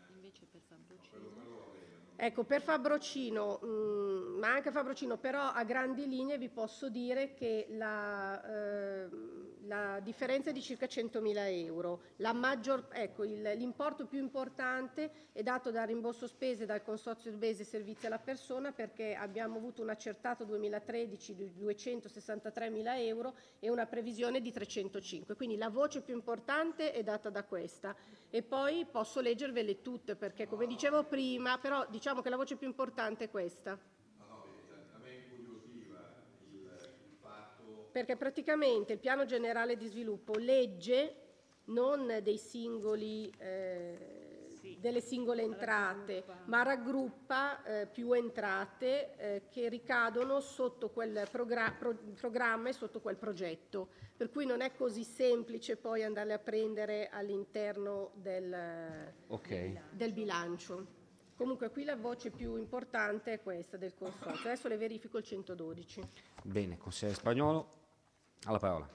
Ecco, per Fabrocino, mh, ma anche Fabrocino, però a grandi linee vi posso dire che la, eh, la differenza è di circa centomila euro. La maggior, ecco, il, l'importo più importante è dato dal rimborso spese dal Consorzio Base Servizi alla Persona, perché abbiamo avuto un accertato duemilatredici di duecentosessantatremila euro e una previsione di trecentocinque. Quindi la voce più importante è data da questa. E poi posso leggervele tutte, perché come dicevo prima, però diciamo che la voce più importante è questa. A me incuriosiva il fatto... Perché praticamente il piano generale di sviluppo legge non dei singoli, eh, sì. delle singole entrate, raggruppa. ma raggruppa eh, più entrate eh, che ricadono sotto quel progra- pro- programma e sotto quel progetto. Per cui non è così semplice poi andarle a prendere all'interno del, okay. del bilancio. Comunque qui la voce più importante è questa del consorzio. Adesso le verifico il centododici. Bene, consigliere Spagnolo, alla parola.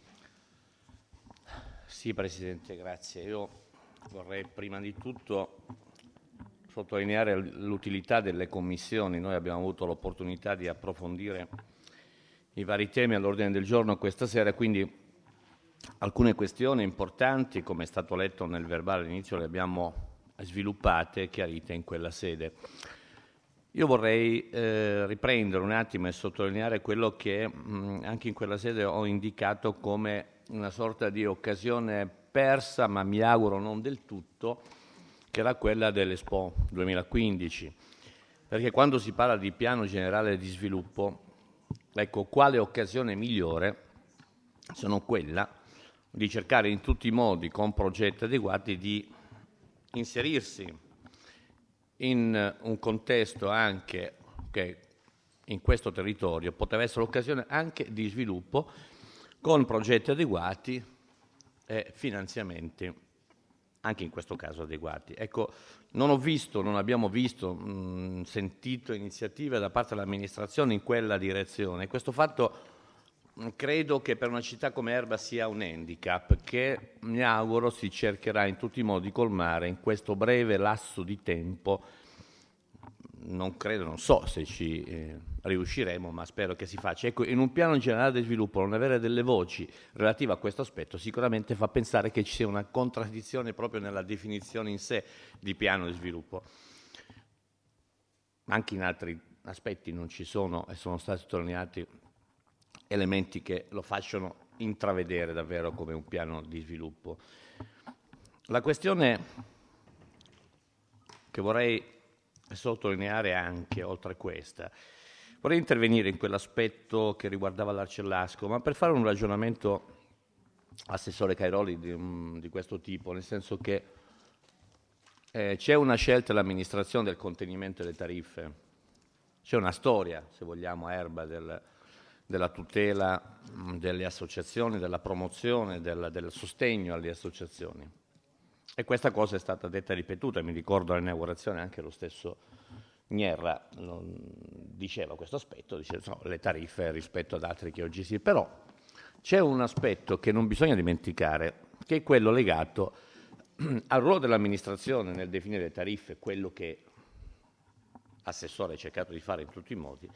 Sì, Presidente, grazie. Io vorrei prima di tutto sottolineare l'utilità delle commissioni. Noi abbiamo avuto l'opportunità di approfondire i vari temi all'ordine del giorno questa sera, quindi alcune questioni importanti, come è stato letto nel verbale all'inizio, le abbiamo sviluppate e chiarite in quella sede. Io vorrei eh, riprendere un attimo e sottolineare quello che mh, anche in quella sede ho indicato come una sorta di occasione persa, ma mi auguro non del tutto, che era quella dell'Expo duemilaquindici. Perché quando si parla di piano generale di sviluppo, ecco, quale occasione migliore se non quella di cercare in tutti i modi, con progetti adeguati, di inserirsi in un contesto anche che in questo territorio poteva essere l'occasione anche di sviluppo con progetti adeguati e finanziamenti anche in questo caso adeguati. Ecco, non ho visto, non abbiamo visto, mh, sentito iniziative da parte dell'amministrazione in quella direzione. Questo fatto mh, credo che per una città come Erba sia un handicap che mi auguro si cercherà in tutti i modi di colmare in questo breve lasso di tempo. Non credo, non so se ci eh, riusciremo, ma spero che si faccia. Ecco, in un piano generale di sviluppo non avere delle voci relative a questo aspetto sicuramente fa pensare che ci sia una contraddizione proprio nella definizione in sé di piano di sviluppo. Anche in altri aspetti non ci sono e sono stati sottolineati elementi che lo facciano intravedere davvero come un piano di sviluppo. La questione che vorrei sottolineare anche, oltre a questa, vorrei intervenire in quell'aspetto che riguardava l'Arcellasco, ma per fare un ragionamento, Assessore Cairoli, di, di questo tipo, nel senso che eh, c'è una scelta dell'amministrazione del contenimento delle tariffe, c'è una storia, se vogliamo, a Erba, del, della tutela mh, delle associazioni, della promozione, del, del sostegno alle associazioni. E questa cosa è stata detta e ripetuta, mi ricordo all'inaugurazione anche lo stesso Nierra diceva questo aspetto, diceva no, le tariffe rispetto ad altri che oggi sì, però c'è un aspetto che non bisogna dimenticare, che è quello legato al ruolo dell'amministrazione nel definire le tariffe, quello che Assessore ha cercato di fare in tutti i modi,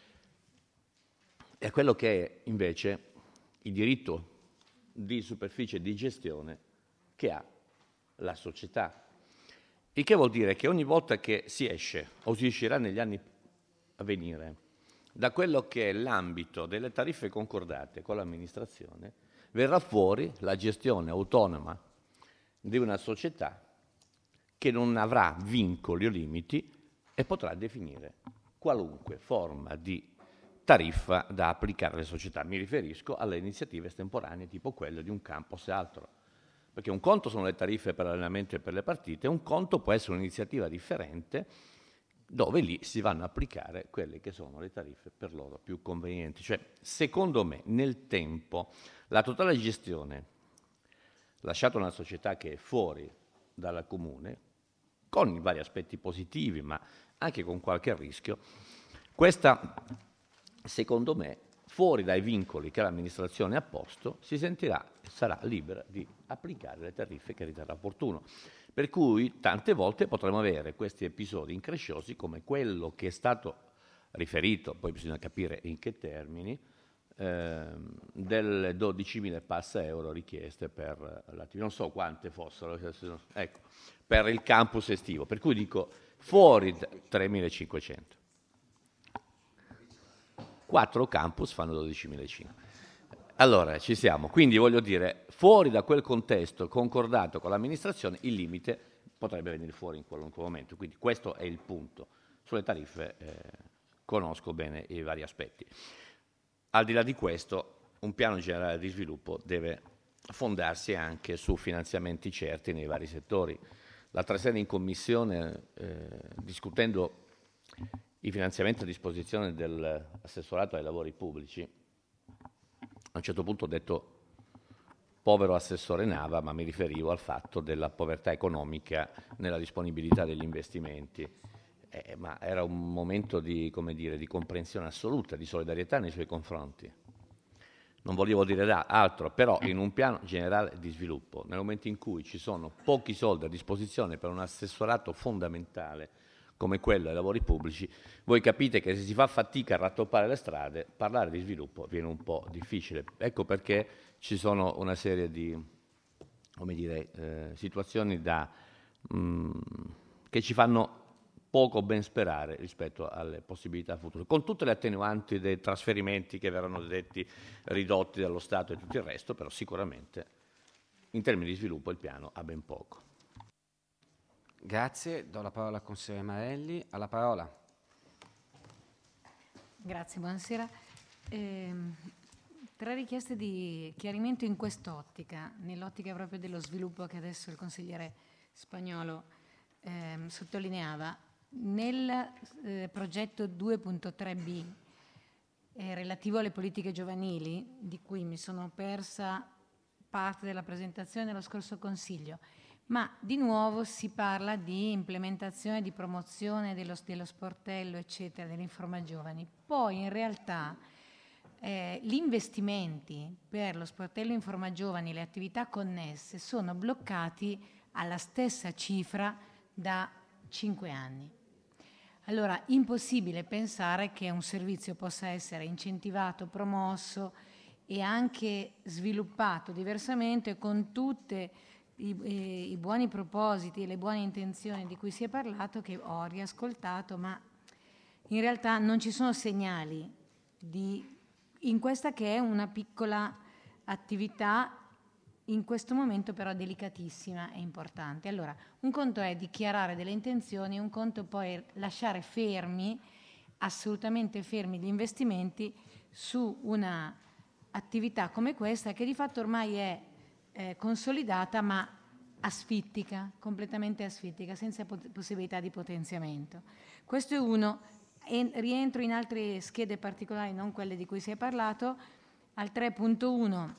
e a quello che è invece il diritto di superficie di gestione che ha la società. Il che vuol dire che ogni volta che si esce o si uscirà negli anni a venire da quello che è l'ambito delle tariffe concordate con l'amministrazione, verrà fuori la gestione autonoma di una società che non avrà vincoli o limiti e potrà definire qualunque forma di tariffa da applicare alle società. Mi riferisco alle iniziative estemporanee tipo quelle di un campus e altro. Perché un conto sono le tariffe per l'allenamento e per le partite, un conto può essere un'iniziativa differente dove lì si vanno a applicare quelle che sono le tariffe per loro più convenienti. Cioè, secondo me, nel tempo, la totale gestione lasciata a una società che è fuori dal comune, con i vari aspetti positivi, ma anche con qualche rischio, questa, secondo me, fuori dai vincoli che l'amministrazione ha posto, si sentirà e sarà libera di applicare le tariffe che riterrà opportuno. Per cui tante volte potremo avere questi episodi incresciosi come quello che è stato riferito, poi bisogna capire in che termini, ehm, delle dodicimila passa euro richieste per l'attività, non so quante fossero, ecco, per il campus estivo, per cui dico fuori tremilacinquecento. Quattro campus fanno dodicimilacinquecento. Allora, ci siamo. Quindi voglio dire, fuori da quel contesto concordato con l'amministrazione, il limite potrebbe venire fuori in qualunque momento. Quindi questo è il punto. Sulle tariffe eh, conosco bene i vari aspetti. Al di là di questo, un piano generale di sviluppo deve fondarsi anche su finanziamenti certi nei vari settori. L'altra sera in commissione, eh, discutendo i finanziamenti a disposizione dell'assessorato ai lavori pubblici, a un certo punto ho detto povero assessore Nava, ma mi riferivo al fatto della povertà economica nella disponibilità degli investimenti. Eh, ma era un momento di, come dire, di comprensione assoluta, di solidarietà nei suoi confronti. Non volevo dire da altro, però in un piano generale di sviluppo, nel momento in cui ci sono pochi soldi a disposizione per un assessorato fondamentale, come quello ai lavori pubblici, voi capite che se si fa fatica a rattoppare le strade, parlare di sviluppo viene un po' difficile. Ecco perché ci sono una serie di, come dire, eh, situazioni da, mh, che ci fanno poco ben sperare rispetto alle possibilità future, con tutte le attenuanti dei trasferimenti che verranno detti ridotti dallo Stato e tutto il resto, però sicuramente in termini di sviluppo il piano ha ben poco. Grazie, do la parola al consigliere Marelli. Alla parola. Grazie, buonasera. Eh, tre richieste di chiarimento in quest'ottica, nell'ottica proprio dello sviluppo che adesso il consigliere Spagnolo eh, sottolineava. Nel eh, progetto due punto tre b eh, relativo alle politiche giovanili, di cui mi sono persa parte della presentazione dello scorso Consiglio, ma di nuovo si parla di implementazione, di promozione dello, dello sportello, eccetera, dell'Informa Giovani. Poi in realtà eh, gli investimenti per lo sportello Informa Giovani, le attività connesse, sono bloccati alla stessa cifra da cinque anni. Allora, impossibile pensare che un servizio possa essere incentivato, promosso e anche sviluppato diversamente con tutte I, eh, i buoni propositi e le buone intenzioni di cui si è parlato, che ho riascoltato, ma in realtà non ci sono segnali di, in questa che è una piccola attività, in questo momento però delicatissima e importante. Allora, un conto è dichiarare delle intenzioni, un conto poi è lasciare fermi, assolutamente fermi gli investimenti su una attività come questa, che di fatto ormai è Eh, consolidata ma asfittica, completamente asfittica, senza pot- possibilità di potenziamento. Questo è uno. E rientro in altre schede particolari, non quelle di cui si è parlato. Al tre punto uno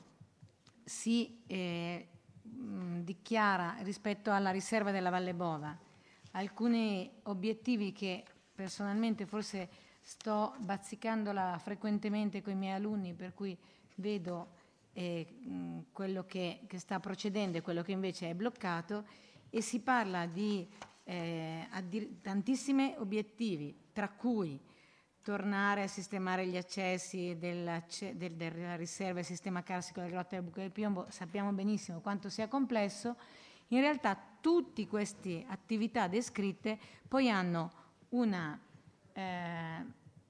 si eh, mh, dichiara rispetto alla riserva della Valle Bova alcuni obiettivi che personalmente forse sto bazzicandola frequentemente con i miei alunni, per cui vedo Eh, mh, quello che, che sta procedendo e quello che invece è bloccato, e si parla di eh, addir- tantissimi obiettivi, tra cui tornare a sistemare gli accessi della, del, della riserva e sistema carsico della Grotta del Buco del Piombo. Sappiamo benissimo quanto sia complesso. In realtà tutte queste attività descritte poi hanno una eh,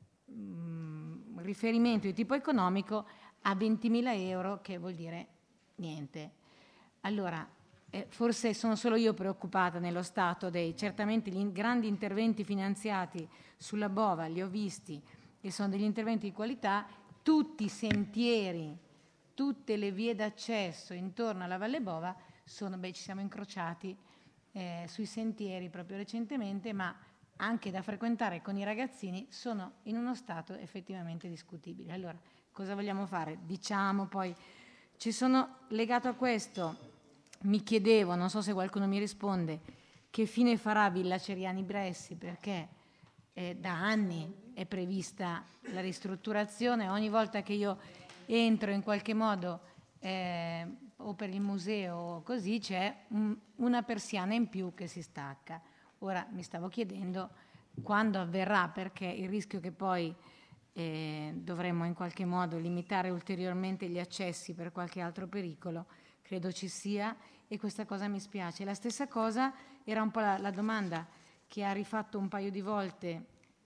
mh, riferimento di tipo economico a ventimila euro, che vuol dire niente. Allora, eh, forse sono solo io preoccupata nello stato dei, certamente gli in, grandi interventi finanziati sulla Bova, li ho visti, e sono degli interventi di qualità, tutti i sentieri, tutte le vie d'accesso intorno alla Valle Bova sono, beh, ci siamo incrociati eh, sui sentieri proprio recentemente, ma anche da frequentare con i ragazzini, sono in uno stato effettivamente discutibile. Allora, cosa vogliamo fare? Diciamo poi, ci sono, legato a questo, mi chiedevo, non so se qualcuno mi risponde, che fine farà Villa Ceriani Bressi, perché eh, da anni è prevista la ristrutturazione, ogni volta che io entro in qualche modo eh, o per il museo o così c'è un, una persiana in più che si stacca. Ora mi stavo chiedendo quando avverrà, perché il rischio che poi Eh, dovremmo in qualche modo limitare ulteriormente gli accessi per qualche altro pericolo, credo ci sia, e questa cosa mi spiace. La stessa cosa era un po' la, la domanda che ha rifatto un paio di volte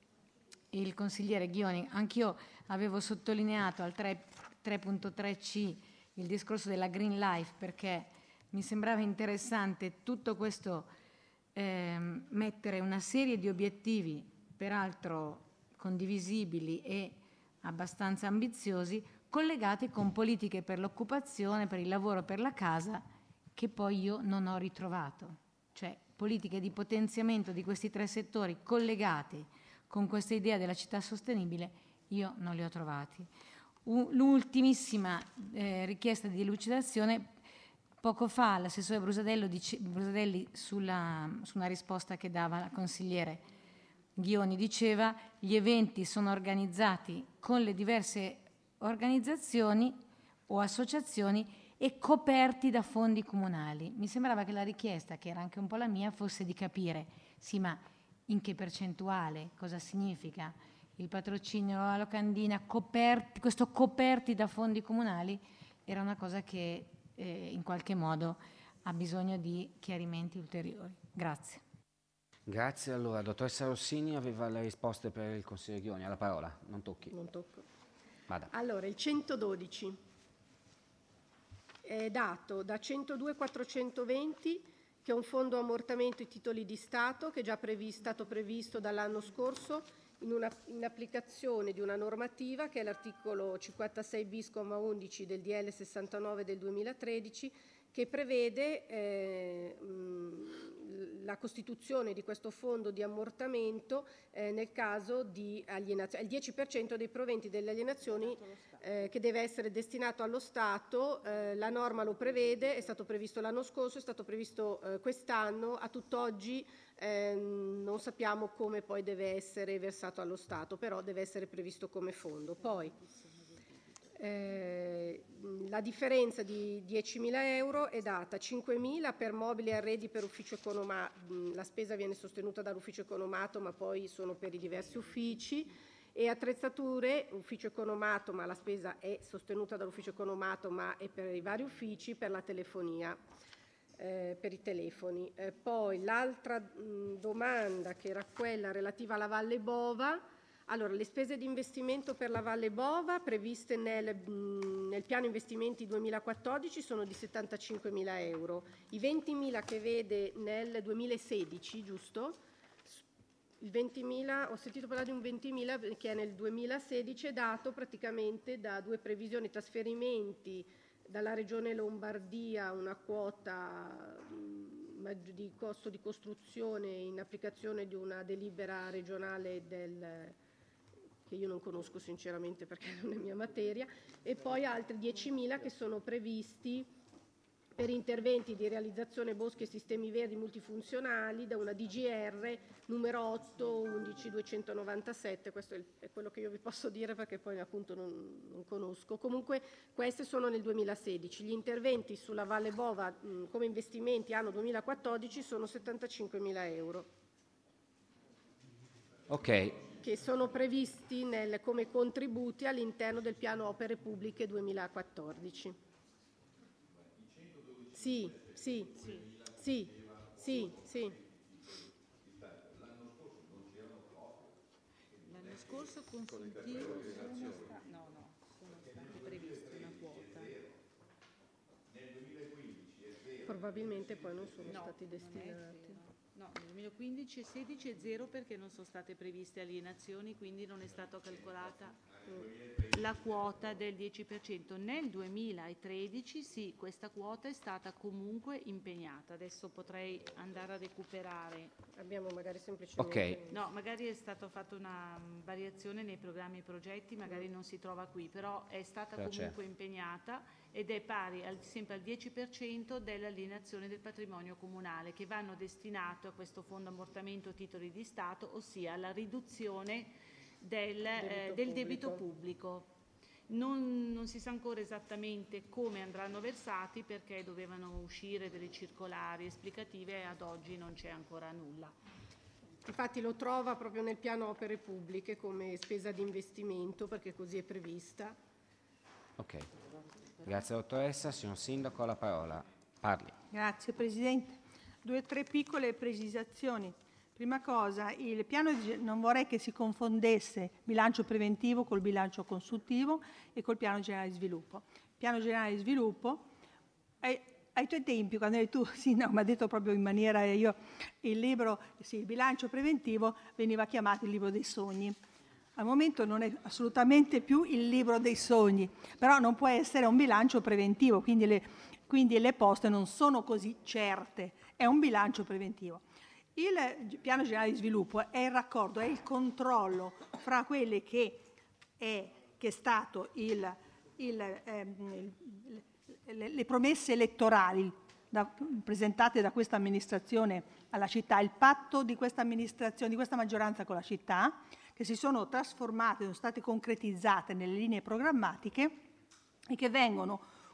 il consigliere Ghioni. Anch'io avevo sottolineato al tre punto tre c il discorso della Green Life, perché mi sembrava interessante tutto questo, eh, mettere una serie di obiettivi, peraltro condivisibili e abbastanza ambiziosi, collegati con politiche per l'occupazione, per il lavoro, per la casa, che poi io non ho ritrovato. Cioè politiche di potenziamento di questi tre settori collegati con questa idea della città sostenibile, io non li ho trovati. L'ultimissima eh, richiesta di elucidazione: poco fa l'assessore Brusadello dice, Brusadelli sulla, su una risposta che dava la consigliere Ghioni diceva gli eventi sono organizzati con le diverse organizzazioni o associazioni e coperti da fondi comunali. Mi sembrava che la richiesta, che era anche un po' la mia, fosse di capire, sì, ma in che percentuale, cosa significa il patrocinio, la locandina, coperti, questo coperti da fondi comunali, era una cosa che eh, in qualche modo ha bisogno di chiarimenti ulteriori. Grazie. Grazie. Allora, dottoressa Rossini aveva le risposte per il Consiglio Regioni. Alla parola, non tocchi. Non tocco. Vada. Allora, il centododici è dato da centodue quattrocentoventi, che è un fondo ammortamento e titoli di Stato che è già previ- stato previsto dall'anno scorso in, una, in applicazione di una normativa che è l'articolo cinquantasei bis comma undici del D L sessantanove del duemilatredici, che prevede eh, mh, la costituzione di questo fondo di ammortamento eh, nel caso di alienazione, il dieci per cento dei proventi delle alienazioni eh, che deve essere destinato allo Stato. Eh, la norma lo prevede, è stato previsto l'anno scorso, è stato previsto eh, quest'anno, a tutt'oggi eh, non sappiamo come poi deve essere versato allo Stato, però deve essere previsto come fondo. Poi Eh, la differenza di diecimila euro è data cinquemila per mobili e arredi per ufficio economato, la spesa viene sostenuta dall'ufficio economato ma poi sono per i diversi uffici, e attrezzature ufficio economato ma la spesa è sostenuta dall'ufficio economato ma è per i vari uffici, per la telefonia, eh, per i telefoni. Eh, poi l'altra mh, domanda, che era quella relativa alla Valle Bova. Allora, le spese di investimento per la Valle Bova previste nel, mh, nel piano investimenti duemilaquattordici sono di settantacinquemila euro. I ventimila che vede nel duemilasedici, giusto? Il ventimila, ho sentito parlare di un ventimila che è nel duemilasedici, è dato praticamente da due previsioni, trasferimenti dalla Regione Lombardia, una quota mh, di costo di costruzione in applicazione di una delibera regionale del che io non conosco sinceramente perché non è mia materia, e poi altri diecimila che sono previsti per interventi di realizzazione boschi e sistemi verdi multifunzionali da una D G R numero otto undici duecentonovantasette. Questo è, il, è quello che io vi posso dire perché poi appunto non, non conosco. Comunque queste sono nel duemilasedici. Gli interventi sulla Valle Bova mh, come investimenti anno duemilaquattordici sono settantacinquemila euro. Ok. Che sono previsti nel, come contributi all'interno del piano opere pubbliche duemilaquattordici. Sì, sì, sì, sì, sì, sì. L'anno scorso consuntivo sono sta- no, no, sono stati previsti una quota. Probabilmente poi non sono No, stati non è destinati. vero. No, nel duemilaquindici e sedici è zero perché non sono state previste alienazioni, quindi non è stata calcolata la quota del dieci per cento. Nel duemilatredici sì, questa quota è stata comunque impegnata. Adesso potrei andare a recuperare. Abbiamo magari semplicemente... Ok. No, magari è stata fatta una mh, variazione nei programmi e progetti, magari non si trova qui, però è stata Però comunque c'è. impegnata ed è pari al, sempre al dieci per cento dell'alienazione del patrimonio comunale, che vanno destinato a questo fondo ammortamento titoli di Stato, ossia alla riduzione del, eh, del debito pubblico. Non, non si sa ancora esattamente come andranno versati perché dovevano uscire delle circolari esplicative e ad oggi non c'è ancora nulla. Infatti lo trova proprio nel piano opere pubbliche come spesa di investimento perché così è prevista. Ok. Grazie dottoressa. Signor Sindaco, la parola. Parli. Grazie Presidente. Due o tre piccole precisazioni. Prima cosa, il piano di, non vorrei che si confondesse bilancio preventivo col bilancio consultivo e col piano generale di sviluppo. Il piano generale di sviluppo, ai, ai tuoi tempi, quando eri tu, sì, no, mi ha detto proprio in maniera, io, il libro, sì, il bilancio preventivo veniva chiamato il libro dei sogni. Al momento non è assolutamente più il libro dei sogni, però non può essere un bilancio preventivo, quindi le, quindi le poste non sono così certe, è un bilancio preventivo. Il piano generale di sviluppo è il raccordo, è il controllo fra quelle che è, che è stato il, il, ehm, il, le, le promesse elettorali da, presentate da questa amministrazione alla città, il patto di questa amministrazione, di questa maggioranza con la città, che si sono trasformate, sono state concretizzate nelle linee programmatiche e che vengono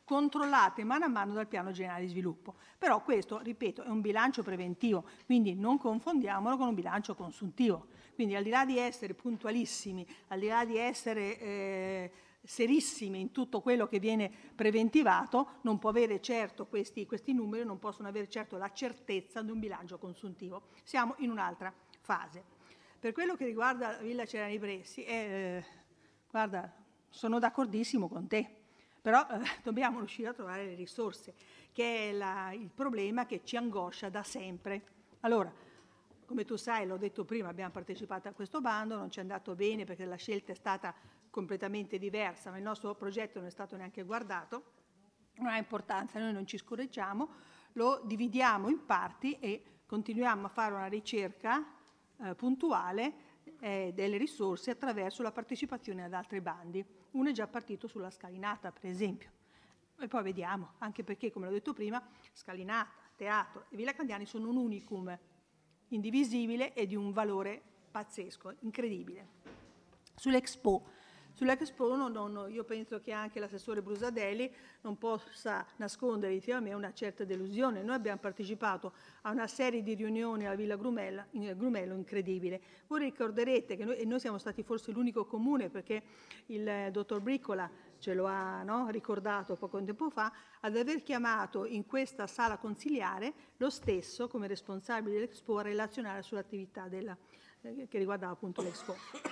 controllate mano a mano dal piano generale di sviluppo. Però questo, ripeto, è un bilancio preventivo, quindi non confondiamolo con un bilancio consuntivo. Quindi al di là di essere puntualissimi, al di là di essere eh, serissimi in tutto quello che viene preventivato, non può avere certo questi, questi numeri, non possono avere certo la certezza di un bilancio consuntivo. Siamo in un'altra fase. Per quello che riguarda la Villa Cerani Bressi, eh, guarda, sono d'accordissimo con te, però eh, dobbiamo riuscire a trovare le risorse, che è la, il problema che ci angoscia da sempre. Allora, come tu sai, l'ho detto prima, abbiamo partecipato a questo bando, non ci è andato bene perché la scelta è stata completamente diversa, ma il nostro progetto non è stato neanche guardato, non ha importanza, noi non ci scorreggiamo, lo dividiamo in parti e continuiamo a fare una ricerca eh, puntuale eh, delle risorse attraverso la partecipazione ad altri bandi. Uno è già partito sulla scalinata, per esempio, e poi vediamo, anche perché, come l'ho detto prima, scalinata, teatro e Villa Candiani sono un unicum indivisibile e di un valore pazzesco, incredibile. Sull'Expo, sull'Expo no, no, no, io penso che anche l'assessore Brusadelli non possa nascondere insieme a me una certa delusione. Noi abbiamo partecipato a una serie di riunioni alla Villa Grumella, in Grumello incredibile. Voi ricorderete che noi, e noi siamo stati forse l'unico comune, perché il eh, dottor Briccola ce lo ha no, ricordato poco tempo fa, ad aver chiamato in questa sala consiliare lo stesso come responsabile dell'Expo a relazionare sull'attività della, eh, che riguardava appunto l'Expo.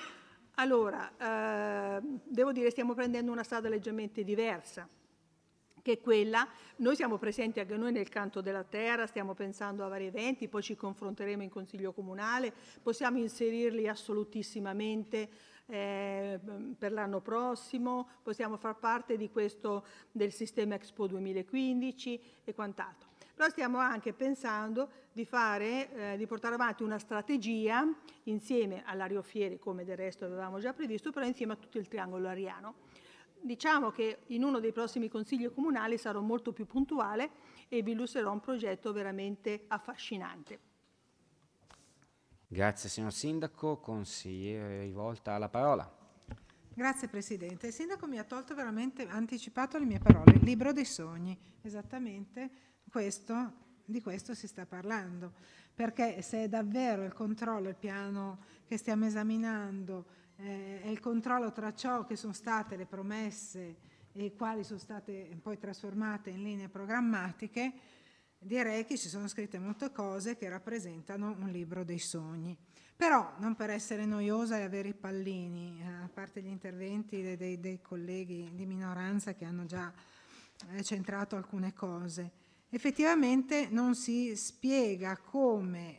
Allora, eh, devo dire, stiamo prendendo una strada leggermente diversa, che è quella, noi siamo presenti anche noi nel Canto della Terra, stiamo pensando a vari eventi, poi ci confronteremo in Consiglio Comunale, possiamo inserirli assolutissimamente eh, per l'anno prossimo, possiamo far parte di questo, del sistema Expo duemilaquindici e quant'altro. Però stiamo anche pensando di, fare, eh, di portare avanti una strategia insieme all'Ariofieri, come del resto avevamo già previsto, però insieme a tutto il triangolo ariano. Diciamo che in uno dei prossimi consigli comunali sarò molto più puntuale e vi illustrerò un progetto veramente affascinante. Grazie signor Sindaco. Consigliere Rivolta, la parola. Grazie Presidente. Il Sindaco mi ha tolto veramente, anticipato le mie parole, il libro dei sogni, esattamente questo, di questo si sta parlando, perché se è davvero il controllo, il piano che stiamo esaminando, eh, è il controllo tra ciò che sono state le promesse e quali sono state poi trasformate in linee programmatiche, direi che ci sono scritte molte cose che rappresentano un libro dei sogni. Però, non per essere noiosa e avere i pallini, a parte gli interventi dei, dei, dei colleghi di minoranza che hanno già eh, centrato alcune cose, effettivamente non si spiega come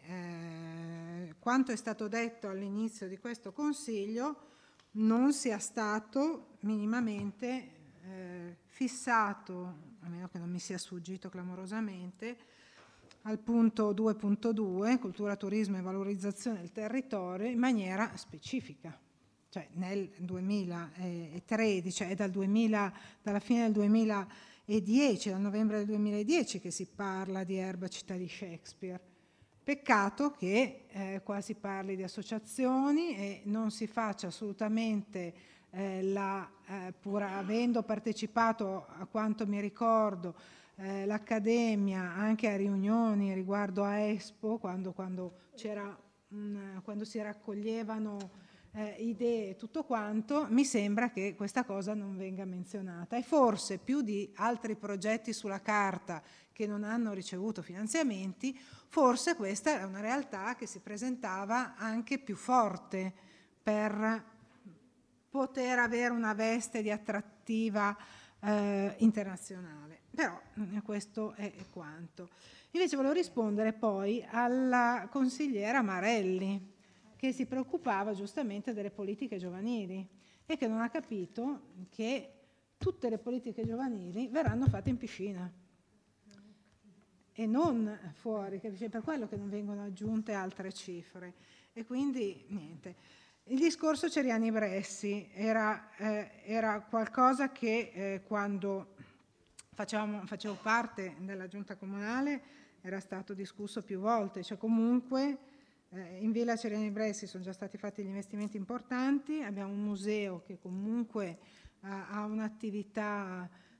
eh, quanto è stato detto all'inizio di questo Consiglio non sia stato minimamente eh, fissato, a meno che non mi sia sfuggito clamorosamente, al punto due punto due, cultura, turismo e valorizzazione del territorio, in maniera specifica. Cioè nel duemilatredici, è dal duemila, dalla fine del duemiladieci, dal novembre del duemiladieci che si parla di Erba città di Shakespeare. Peccato che eh, qua si parli di associazioni e non si faccia assolutamente, eh, la, eh, pur avendo partecipato, a quanto mi ricordo, eh, l'Accademia anche a riunioni riguardo a Expo, quando, quando, c'era un, quando si raccoglievano eh, idee e tutto quanto, mi sembra che questa cosa non venga menzionata. E forse più di altri progetti sulla carta che non hanno ricevuto finanziamenti, forse questa è una realtà che si presentava anche più forte per poter avere una veste di attrattiva eh, internazionale. Però eh, questo è quanto. Invece volevo rispondere poi alla consigliera Marelli, che si preoccupava giustamente delle politiche giovanili e che non ha capito che tutte le politiche giovanili verranno fatte in piscina e non fuori, che è per quello che non vengono aggiunte altre cifre. E quindi niente. Il discorso Ceriani Bressi era, eh, era qualcosa che eh, quando facevamo, facevo parte della giunta comunale era stato discusso più volte, cioè comunque eh, in Villa Ceriani Bressi sono già stati fatti gli investimenti importanti, abbiamo un museo che comunque ha, ha un'attività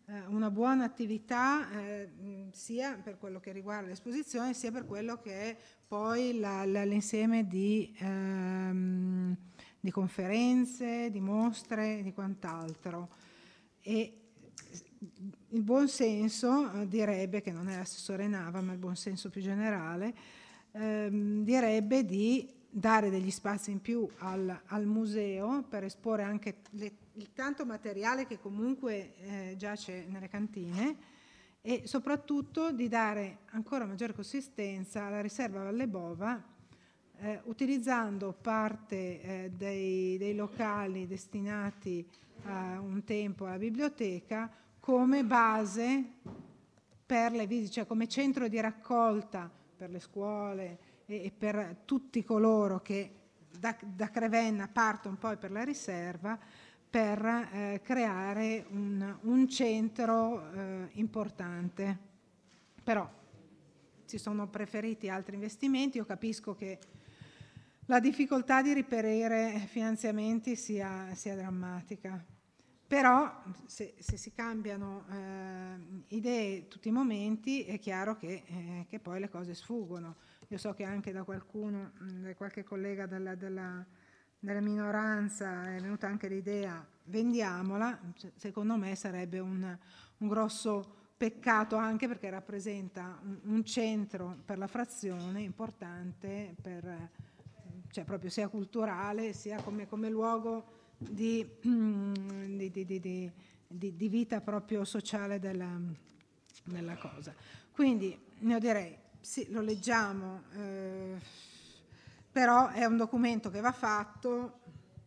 eh, una buona attività eh, sia per quello che riguarda l'esposizione sia per quello che è poi la, la, l'insieme di, ehm, di conferenze, di mostre, di quant'altro. E il buon senso eh, direbbe, che non è l'assessore Nava ma il buon senso più generale, ehm, direbbe di dare degli spazi in più al, al museo per esporre anche le, il tanto materiale che comunque eh, giace nelle cantine, e soprattutto di dare ancora maggiore consistenza alla riserva Valle Bova, eh, utilizzando parte eh, dei, dei locali destinati a un tempo alla biblioteca come base per le visite, cioè come centro di raccolta per le scuole e per tutti coloro che da, da Crevenna partono poi per la riserva, per eh, creare un, un centro eh, importante. Però si sono preferiti altri investimenti. Io capisco che la difficoltà di reperire finanziamenti sia, sia drammatica, però se, se si cambiano eh, idee tutti i momenti è chiaro che, eh, che poi le cose sfuggono. Io so che anche da qualcuno, da qualche collega della, della, della minoranza è venuta anche l'idea vendiamola. Secondo me sarebbe un, un grosso peccato, anche perché rappresenta un, un centro per la frazione importante, per, cioè proprio sia culturale sia come, come luogo di, di, di, di, di, di vita proprio sociale della, della cosa. Quindi io direi sì, lo leggiamo, eh, però è un documento che va fatto,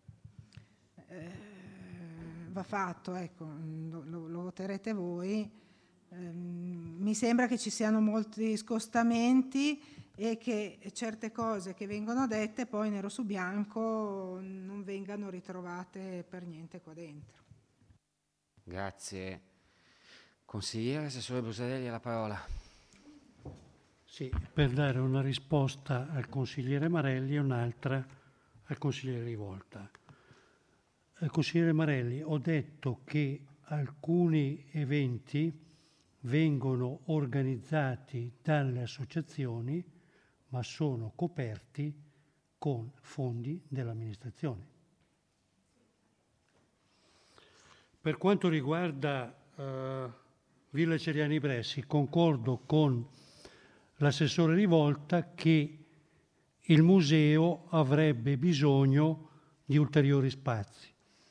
eh, va fatto, ecco, lo, lo, lo voterete voi. Eh, mi sembra che ci siano molti scostamenti e che certe cose che vengono dette poi nero su bianco non vengano ritrovate per niente qua dentro. Grazie. Consigliere, assessore Brusadelli, la parola. Sì, per dare una risposta al consigliere Marelli e un'altra al consigliere Rivolta. Al consigliere Marelli ho detto che alcuni eventi vengono organizzati dalle associazioni ma sono coperti con fondi dell'amministrazione. Per quanto riguarda uh, Villa Ceriani Bressi, concordo con l'assessore Rivolta che il museo avrebbe bisogno di ulteriori spazi.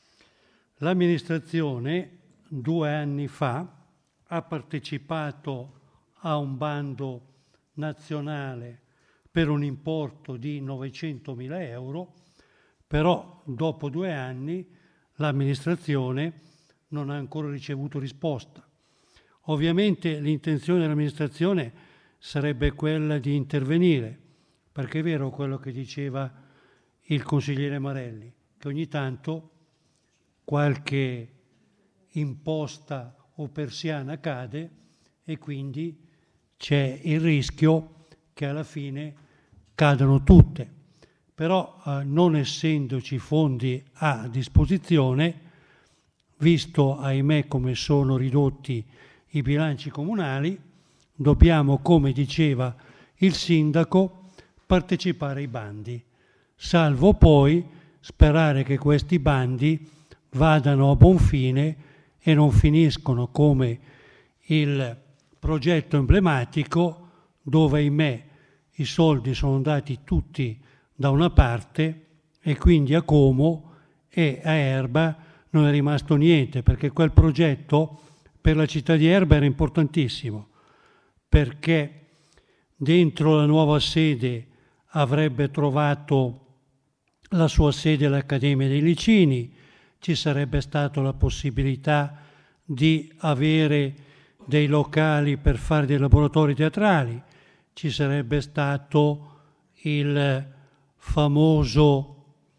L'amministrazione due anni fa ha partecipato a un bando nazionale per un importo di novecentomila euro, però dopo due anni l'amministrazione non ha ancora ricevuto risposta. Ovviamente l'intenzione dell'amministrazione sarebbe quella di intervenire, perché è vero quello che diceva il consigliere Marelli, che ogni tanto qualche imposta o persiana cade e quindi c'è il rischio che alla fine cadano tutte. Però eh, non essendoci fondi a disposizione, visto ahimè come sono ridotti i bilanci comunali, dobbiamo, come diceva il sindaco, partecipare ai bandi, salvo poi sperare che questi bandi vadano a buon fine e non finiscono come il progetto emblematico dove, ahimè, i soldi sono andati tutti da una parte e quindi a Como e a Erba non è rimasto niente, perché quel progetto per la città di Erba era importantissimo, perché dentro la nuova sede avrebbe trovato la sua sede l'Accademia dei Licini, ci sarebbe stata la possibilità di avere dei locali per fare dei laboratori teatrali, ci sarebbe stato il famoso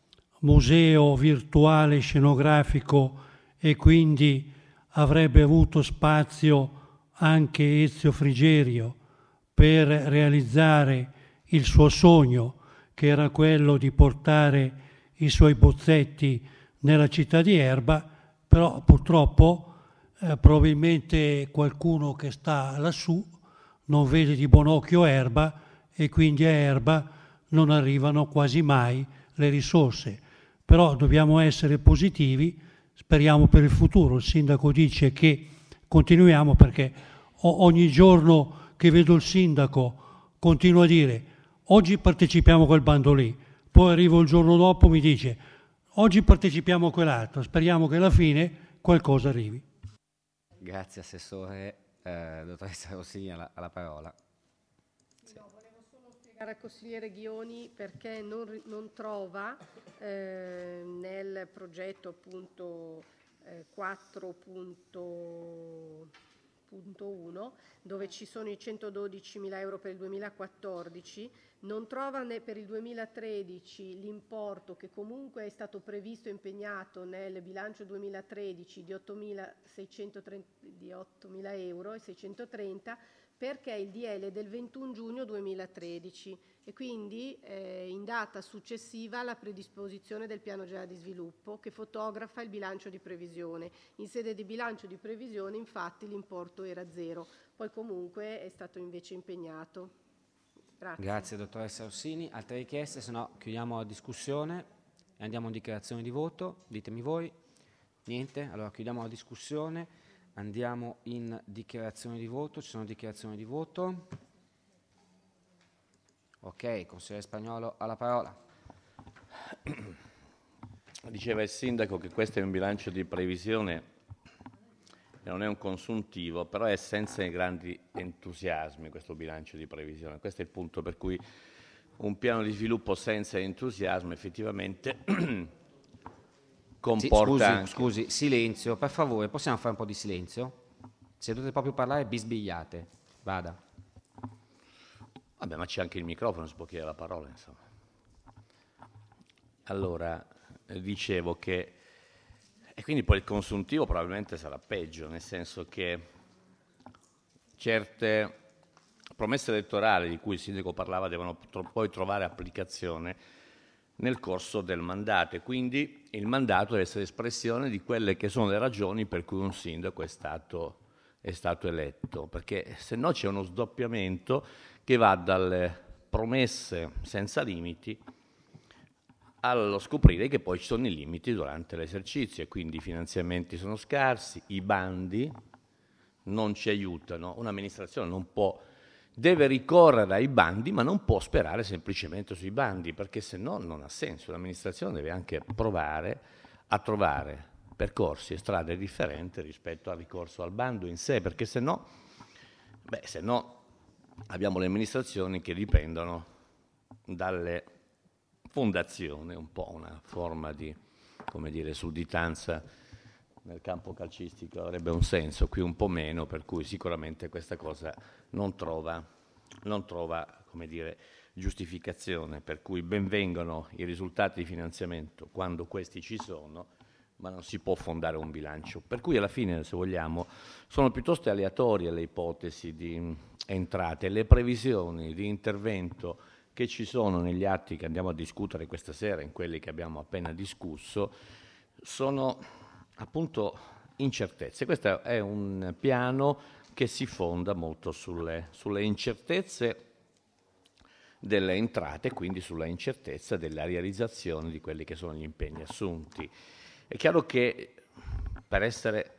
museo virtuale scenografico e quindi avrebbe avuto spazio anche Ezio Frigerio per realizzare il suo sogno, che era quello di portare i suoi bozzetti nella città di Erba, però purtroppo eh, probabilmente qualcuno che sta lassù non vede di buon occhio Erba e quindi a Erba non arrivano quasi mai le risorse. Però dobbiamo essere positivi, speriamo per il futuro. Il sindaco dice che continuiamo, perché ogni giorno che vedo il sindaco continua a dire oggi partecipiamo a quel bando lì, poi arrivo il giorno dopo mi dice oggi partecipiamo a quell'altro, speriamo che alla fine qualcosa arrivi. Grazie Assessore. Eh, dottoressa Rossini alla, alla parola. Sì. No, volevo solo spiegare al consigliere Ghioni perché non, non trova eh, nel progetto appunto eh, quattro punto uno dove ci sono i centododicimila euro per il duemilaquattordici, non trova né per il duemilatredici l'importo che comunque è stato previsto e impegnato nel bilancio duemilatredici di ottomila euro e seicentotrenta, perché il D L è del ventuno giugno duemilatredici e quindi eh, in data successiva alla predisposizione del piano generale di sviluppo che fotografa il bilancio di previsione. In sede di bilancio di previsione infatti l'importo era zero, poi comunque è stato invece impegnato. Grazie. Grazie dottoressa Rossini. Altre richieste? Se no chiudiamo la discussione e andiamo in dichiarazione di voto. Ditemi voi. Niente? Allora chiudiamo la discussione. Andiamo in dichiarazione di voto. Ci sono dichiarazioni di voto. Ok, consigliere Spagnolo ha la parola. Diceva il sindaco che questo è un bilancio di previsione e non è un consuntivo, però è senza grandi entusiasmi questo bilancio di previsione. Questo è il punto per cui un piano di sviluppo senza entusiasmo effettivamente comporta... Sì, scusi, anche... scusi, silenzio, per favore, possiamo fare un po' di silenzio? Se dovete proprio parlare, bisbigliate. Vada. Vabbè, ma c'è anche il microfono, si può chiedere la parola, insomma. Allora, eh, dicevo che... E quindi poi il consuntivo probabilmente sarà peggio, nel senso che certe promesse elettorali di cui il sindaco parlava devono tro- poi trovare applicazione nel corso del mandato e quindi il mandato deve essere espressione di quelle che sono le ragioni per cui un sindaco è stato, è stato eletto, perché se no c'è uno sdoppiamento che va dalle promesse senza limiti allo scoprire che poi ci sono i limiti durante l'esercizio e quindi i finanziamenti sono scarsi, i bandi non ci aiutano, un'amministrazione non può, deve ricorrere ai bandi ma non può sperare semplicemente sui bandi perché se no non ha senso, l'amministrazione deve anche provare a trovare percorsi e strade differenti rispetto al ricorso al bando in sé, perché se no, beh, se no abbiamo le amministrazioni che dipendono dalle fondazione, un po' una forma di, come dire, sudditanza nel campo calcistico avrebbe un senso, qui un po' meno, per cui sicuramente questa cosa non trova, non trova, come dire, giustificazione, per cui benvengano i risultati di finanziamento quando questi ci sono, ma non si può fondare un bilancio. Per cui alla fine, se vogliamo, sono piuttosto aleatorie le ipotesi di entrate, le previsioni di intervento che ci sono negli atti che andiamo a discutere questa sera, in quelli che abbiamo appena discusso, sono appunto incertezze. Questo è un piano che si fonda molto sulle, sulle incertezze delle entrate, quindi sulla incertezza della realizzazione di quelli che sono gli impegni assunti. È chiaro che per essere,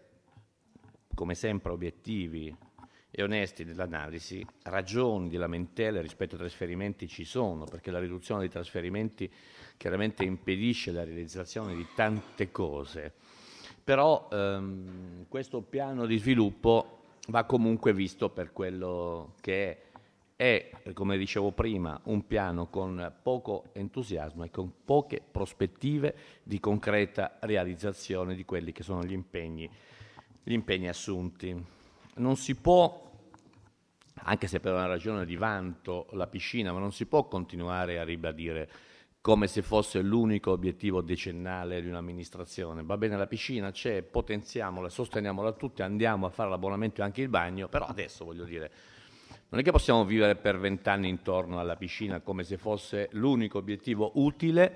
come sempre, obiettivi e onesti nell'analisi, ragioni di lamentele rispetto ai trasferimenti ci sono, perché la riduzione dei trasferimenti chiaramente impedisce la realizzazione di tante cose, però ehm, questo piano di sviluppo va comunque visto per quello che è, è, come dicevo prima, un piano con poco entusiasmo e con poche prospettive di concreta realizzazione di quelli che sono gli impegni, gli impegni assunti. Non si può, anche se per una ragione di vanto, la piscina, ma non si può continuare a ribadire come se fosse l'unico obiettivo decennale di un'amministrazione. Va bene, la piscina c'è, potenziamola, sosteniamola tutti, andiamo a fare l'abbonamento e anche il bagno, però adesso voglio dire, non è che possiamo vivere per vent'anni intorno alla piscina come se fosse l'unico obiettivo utile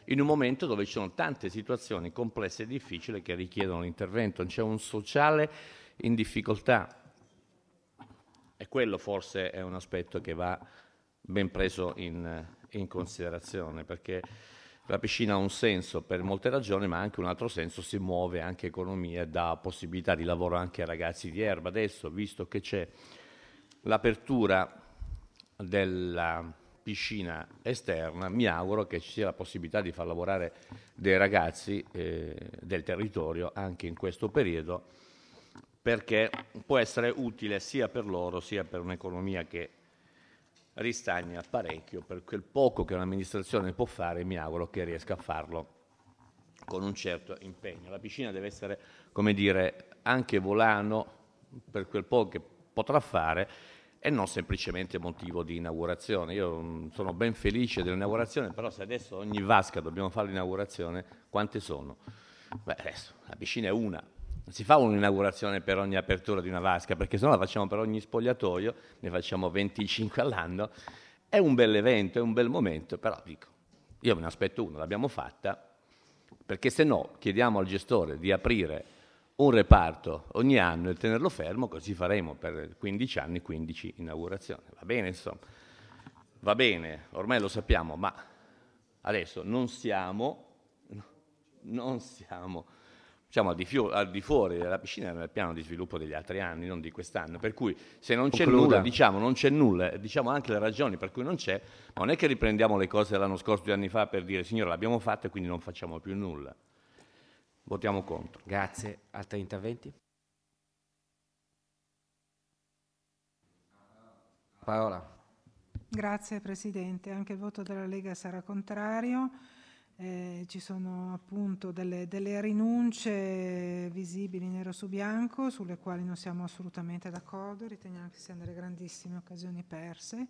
in un momento dove ci sono tante situazioni complesse e difficili che richiedono l'intervento. C'è un sociale in difficoltà e quello forse è un aspetto che va ben preso in, in considerazione, perché la piscina ha un senso per molte ragioni, ma anche un altro senso, si muove anche economia e dà possibilità di lavoro anche ai ragazzi di Erba. Adesso, visto che c'è l'apertura della piscina esterna, mi auguro che ci sia la possibilità di far lavorare dei ragazzi eh, del territorio anche in questo periodo, perché può essere utile sia per loro sia per un'economia che ristagna parecchio. Per quel poco che un'amministrazione può fare, mi auguro che riesca a farlo con un certo impegno. La piscina deve essere, come dire, anche volano per quel poco che potrà fare e non semplicemente motivo di inaugurazione. Io sono ben felice dell'inaugurazione, però se adesso ogni vasca dobbiamo fare l'inaugurazione, quante sono? Beh, adesso la piscina è una. Non si fa un'inaugurazione per ogni apertura di una vasca, perché se no la facciamo per ogni spogliatoio, ne facciamo venticinque all'anno. È un bel evento, è un bel momento, però dico, io me ne aspetto uno, l'abbiamo fatta, perché se no chiediamo al gestore di aprire un reparto ogni anno e tenerlo fermo, così faremo per quindici anni quindici inaugurazioni. Va bene, insomma, va bene, ormai lo sappiamo, ma adesso non siamo, non siamo... Diciamo, al, di fio- al di fuori della piscina nel piano di sviluppo degli altri anni, non di quest'anno, per cui se non c'è Concluda. nulla, diciamo non c'è nulla, diciamo anche le ragioni per cui non c'è, ma non è che riprendiamo le cose dell'anno scorso, due anni fa, per dire signora l'abbiamo fatta e quindi non facciamo più nulla. Votiamo contro. Grazie. Altri interventi? Parola. Grazie Presidente, anche il voto della Lega sarà contrario. Eh, ci sono appunto delle, delle rinunce visibili nero su bianco sulle quali non siamo assolutamente d'accordo, riteniamo che siano delle grandissime occasioni perse.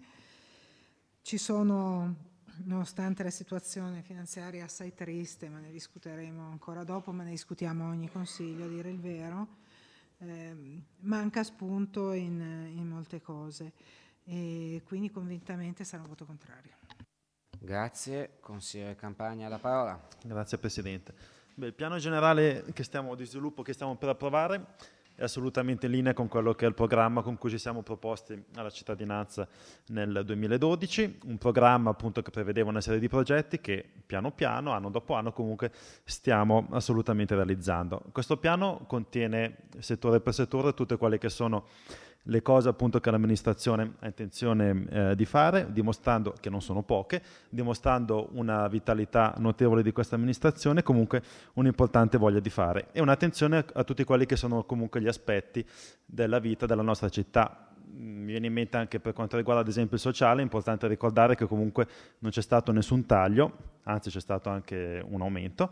Ci sono, nonostante la situazione finanziaria assai triste, ma ne discuteremo ancora dopo, ma ne discutiamo a ogni consiglio, a dire il vero, eh, manca spunto in, in molte cose e quindi convintamente sarà un voto contrario. Grazie. Consigliere Campagna, la parola. Grazie Presidente. Beh, il piano generale che stiamo, di sviluppo che stiamo per approvare è assolutamente in linea con quello che è il programma con cui ci siamo proposti alla cittadinanza nel duemiladodici, un programma appunto che prevedeva una serie di progetti che piano piano, anno dopo anno, comunque stiamo assolutamente realizzando. Questo piano contiene settore per settore tutte quelle che sono le cose appunto che l'amministrazione ha intenzione eh, di fare, dimostrando che non sono poche, dimostrando una vitalità notevole di questa amministrazione, comunque un'importante voglia di fare e un'attenzione a, a tutti quelli che sono comunque gli aspetti della vita della nostra città. Mi viene in mente anche per quanto riguarda ad esempio il sociale, è importante ricordare che comunque non c'è stato nessun taglio, anzi c'è stato anche un aumento.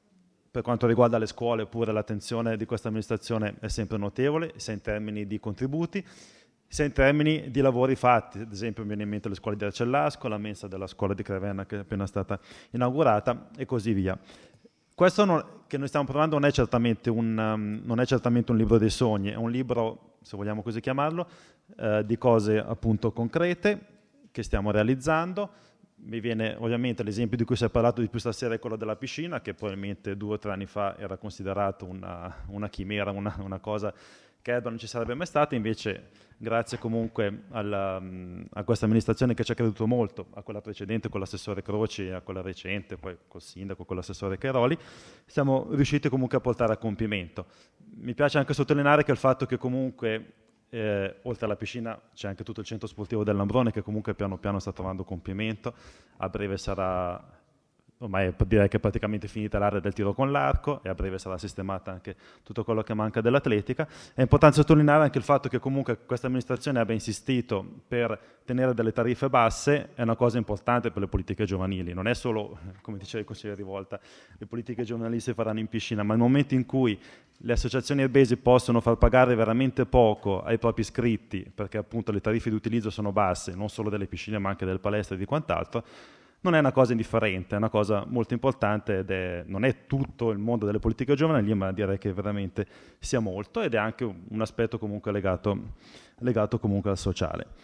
Per quanto riguarda le scuole, pure l'attenzione di questa amministrazione è sempre notevole, sia in termini di contributi, sia in termini di lavori fatti. Ad esempio mi viene in mente le scuole di Arcellasco, la mensa della scuola di Crevenna che è appena stata inaugurata e così via. Questo non, che noi stiamo provando non è, certamente un, um, non è certamente un libro dei sogni, è un libro, se vogliamo così chiamarlo, eh, di cose appunto concrete che stiamo realizzando. Mi viene ovviamente l'esempio di cui si è parlato di più stasera, è quello della piscina, che probabilmente due o tre anni fa era considerato una, una chimera, una, una cosa che non ci sarebbe mai stata, invece grazie comunque alla, a questa amministrazione che ci ha creduto molto, a quella precedente con l'assessore Croci e a quella recente, poi col sindaco, con l'assessore Cheroli, siamo riusciti comunque a portare a compimento. Mi piace anche sottolineare che il fatto che comunque Eh, oltre alla piscina c'è anche tutto il centro sportivo del Lambrone che comunque piano piano sta trovando compimento, a breve sarà, ormai direi che è praticamente finita l'area del tiro con l'arco e a breve sarà sistemata anche tutto quello che manca dell'atletica. È importante sottolineare anche il fatto che comunque questa amministrazione abbia insistito per tenere delle tariffe basse, è una cosa importante per le politiche giovanili, non è solo, come diceva il consigliere Rivolta, le politiche giovanili si faranno in piscina, ma nel momento in cui le associazioni erbesi possono far pagare veramente poco ai propri iscritti, perché appunto le tariffe di utilizzo sono basse, non solo delle piscine ma anche delle palestre e di quant'altro, non è una cosa indifferente, è una cosa molto importante ed è, non è tutto il mondo delle politiche giovanili, ma direi che veramente sia molto ed è anche un aspetto comunque legato, legato comunque al sociale.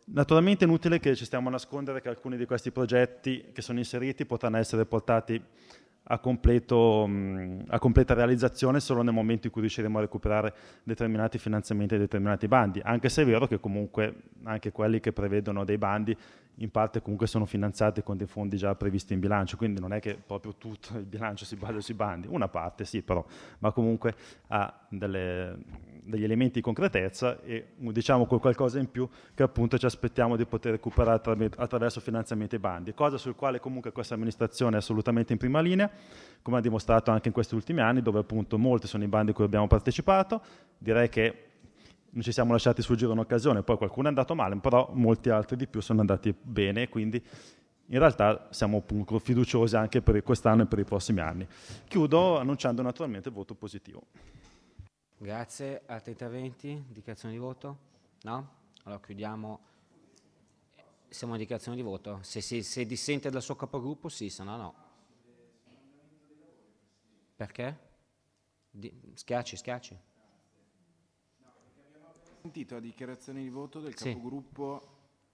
Naturalmente è inutile che ci stiamo a nascondere che alcuni di questi progetti che sono inseriti potranno essere portati a, completo, mh, a completa realizzazione solo nel momento in cui riusciremo a recuperare determinati finanziamenti e determinati bandi, anche se è vero che comunque anche quelli che prevedono dei bandi in parte comunque sono finanziati con dei fondi già previsti in bilancio, quindi non è che proprio tutto il bilancio si basa sui bandi, una parte sì però, ma comunque ha delle, degli elementi di concretezza e diciamo qualcosa in più che appunto ci aspettiamo di poter recuperare attra- attraverso finanziamenti e bandi, cosa sul quale comunque questa amministrazione è assolutamente in prima linea, come ha dimostrato anche in questi ultimi anni, dove appunto molti sono i bandi a cui abbiamo partecipato. Direi che non ci siamo lasciati sfuggire un'occasione, poi qualcuno è andato male, però molti altri di più sono andati bene, quindi in realtà siamo appunto fiduciosi anche per quest'anno e per i prossimi anni. Chiudo annunciando naturalmente il voto positivo. Grazie. Altri interventi? Dichiarazione di voto? No? Allora chiudiamo. Siamo in dichiarazione di voto. Se, se, se dissente dal suo capogruppo sì, se no no. Perché? Di, schiacci, schiacci. Ho sentito la dichiarazione di voto del Sì. capogruppo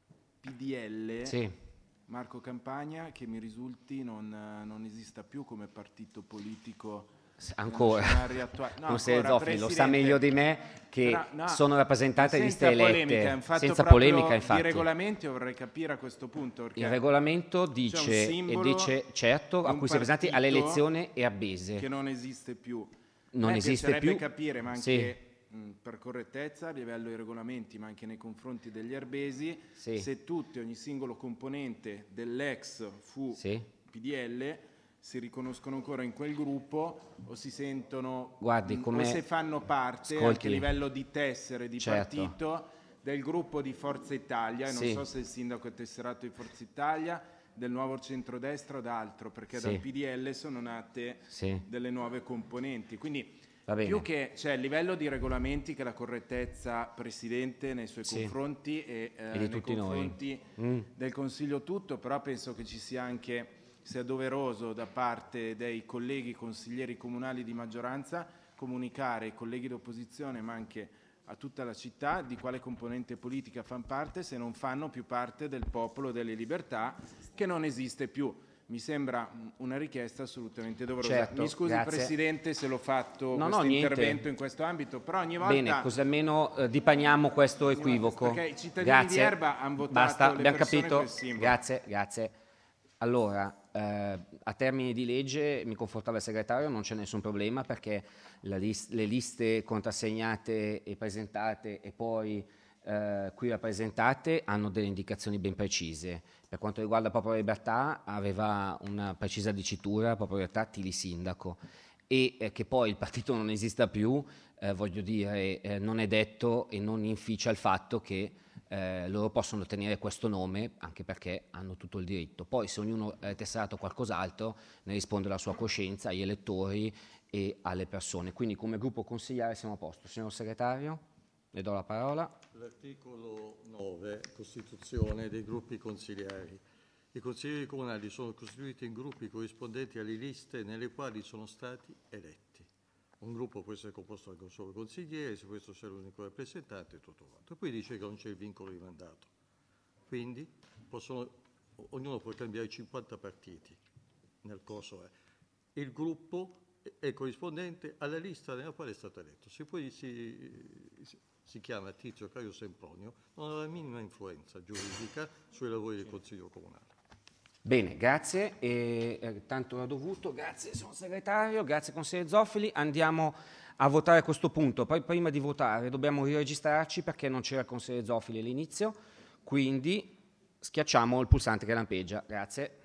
P D L Sì. Marco Campagna, che mi risulti non, non esista più come partito politico. Ancora, attuale. No, consigliere ancora, Zoffoli lo sa Presidente. meglio di me che Però, no, sono rappresentate liste senza elette, polemica, è un fatto senza proprio polemica infatti. I regolamenti vorrei capire a questo punto. Il regolamento dice, e simbolo dice certo di a un cui si è presentati alle partito elezioni erbese. che non esiste più. Non A me esiste piacerebbe più. capire, ma anche Sì. mh, per correttezza a livello dei regolamenti, ma anche nei confronti degli erbesi, Sì. se tutti, ogni singolo componente dell'ex fu Sì. P D L si riconoscono ancora in quel gruppo o si sentono Guardi, mh, come- o se fanno parte Ascolti. anche a livello di tessere di Certo. partito del gruppo di Forza Italia, e non Sì. so se il sindaco è tesserato di Forza Italia, del nuovo centrodestra o d'altro, perché Sì. dal P D L sono nate Sì. delle nuove componenti. Quindi Va bene. più che c'è il livello di regolamenti che la correttezza Presidente nei suoi Sì. confronti e, eh, E di nei tutti noi. confronti Mm. del Consiglio tutto, però penso che ci sia anche, sia doveroso da parte dei colleghi consiglieri comunali di maggioranza comunicare ai colleghi d'opposizione, ma anche a tutta la città, di quale componente politica fanno parte, se non fanno più parte del popolo delle libertà, che non esiste più. Mi sembra una richiesta assolutamente doverosa. Certo, Mi scusi grazie. Presidente se l'ho fatto No, no, questo niente. intervento in questo ambito, però ogni volta... Bene, così almeno eh, dipaniamo questo equivoco. Perché i cittadini Grazie. di Erba hanno votato Basta, le abbiamo persone capito. quel simbolo. Grazie, grazie. Allora, eh, a termini di legge, mi confortava il segretario, non c'è nessun problema perché la lis- le liste contrassegnate e presentate e poi eh, qui rappresentate hanno delle indicazioni ben precise. Per quanto riguarda Popolo Libertà aveva una precisa dicitura, Popolo Libertà Tili Sindaco, e eh, che poi il partito non esista più, eh, voglio dire, eh, non è detto e non inficia il fatto che eh, loro possono tenere questo nome, anche perché hanno tutto il diritto. Poi se ognuno è tesserato qualcos'altro, ne risponde alla sua coscienza, agli elettori e alle persone. Quindi come gruppo consigliare siamo a posto. Signor Segretario, le do la parola. L'articolo nove, Costituzione dei gruppi consigliari. I consiglieri comunali sono costituiti in gruppi corrispondenti alle liste nelle quali sono stati eletti. Un gruppo può essere composto da un solo consigliere, se questo sia l'unico rappresentante e tutto quanto. Poi dice che non c'è il vincolo di mandato. Quindi possono, ognuno può cambiare cinquanta partiti nel corso. Eh. Il gruppo è corrispondente alla lista nella quale è stato eletto. Se poi si, si chiama Tizio Caio Sempronio, non ha la minima influenza giuridica sui lavori del Consiglio Comunale. Bene, grazie, e, eh, tanto era dovuto, grazie signor Segretario, grazie consigliere Zoffoli. Andiamo a votare a questo punto, poi prima di votare dobbiamo riregistrarci perché non c'era il consigliere Zoffoli all'inizio, quindi schiacciamo il pulsante che lampeggia, grazie.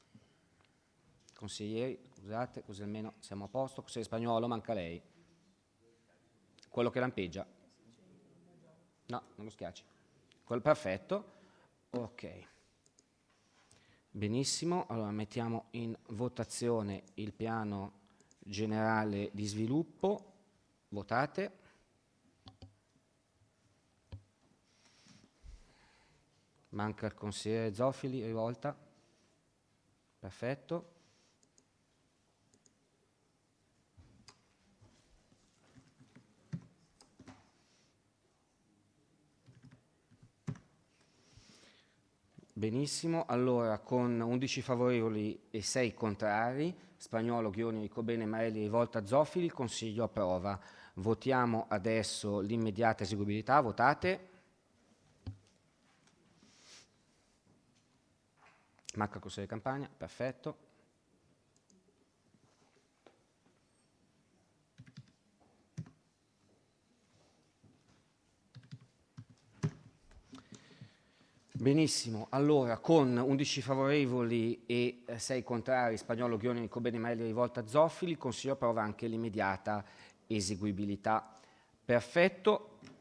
Consiglieri, scusate, così almeno siamo a posto. Consigliere Spagnuolo, manca lei. Quello che lampeggia. No, non lo schiacci. Quello perfetto, ok. Benissimo, allora mettiamo in votazione il piano generale di sviluppo. Votate. Manca il consigliere Zoffoli, rivolta. Perfetto. Benissimo, allora con undici favorevoli e sei contrari, Spagnolo, Ghioni, Ricobene, Marelli, Rivolta, Zoffili, il Consiglio approva. Votiamo adesso l'immediata eseguibilità, votate. Manca il Consiglio di Campagna, perfetto. Benissimo, allora con undici favorevoli e sei contrari, Spagnolo, Ghioni, Ricobene, Marelli, Rivolta, Zoffili, il Consiglio approva anche l'immediata eseguibilità. Perfetto,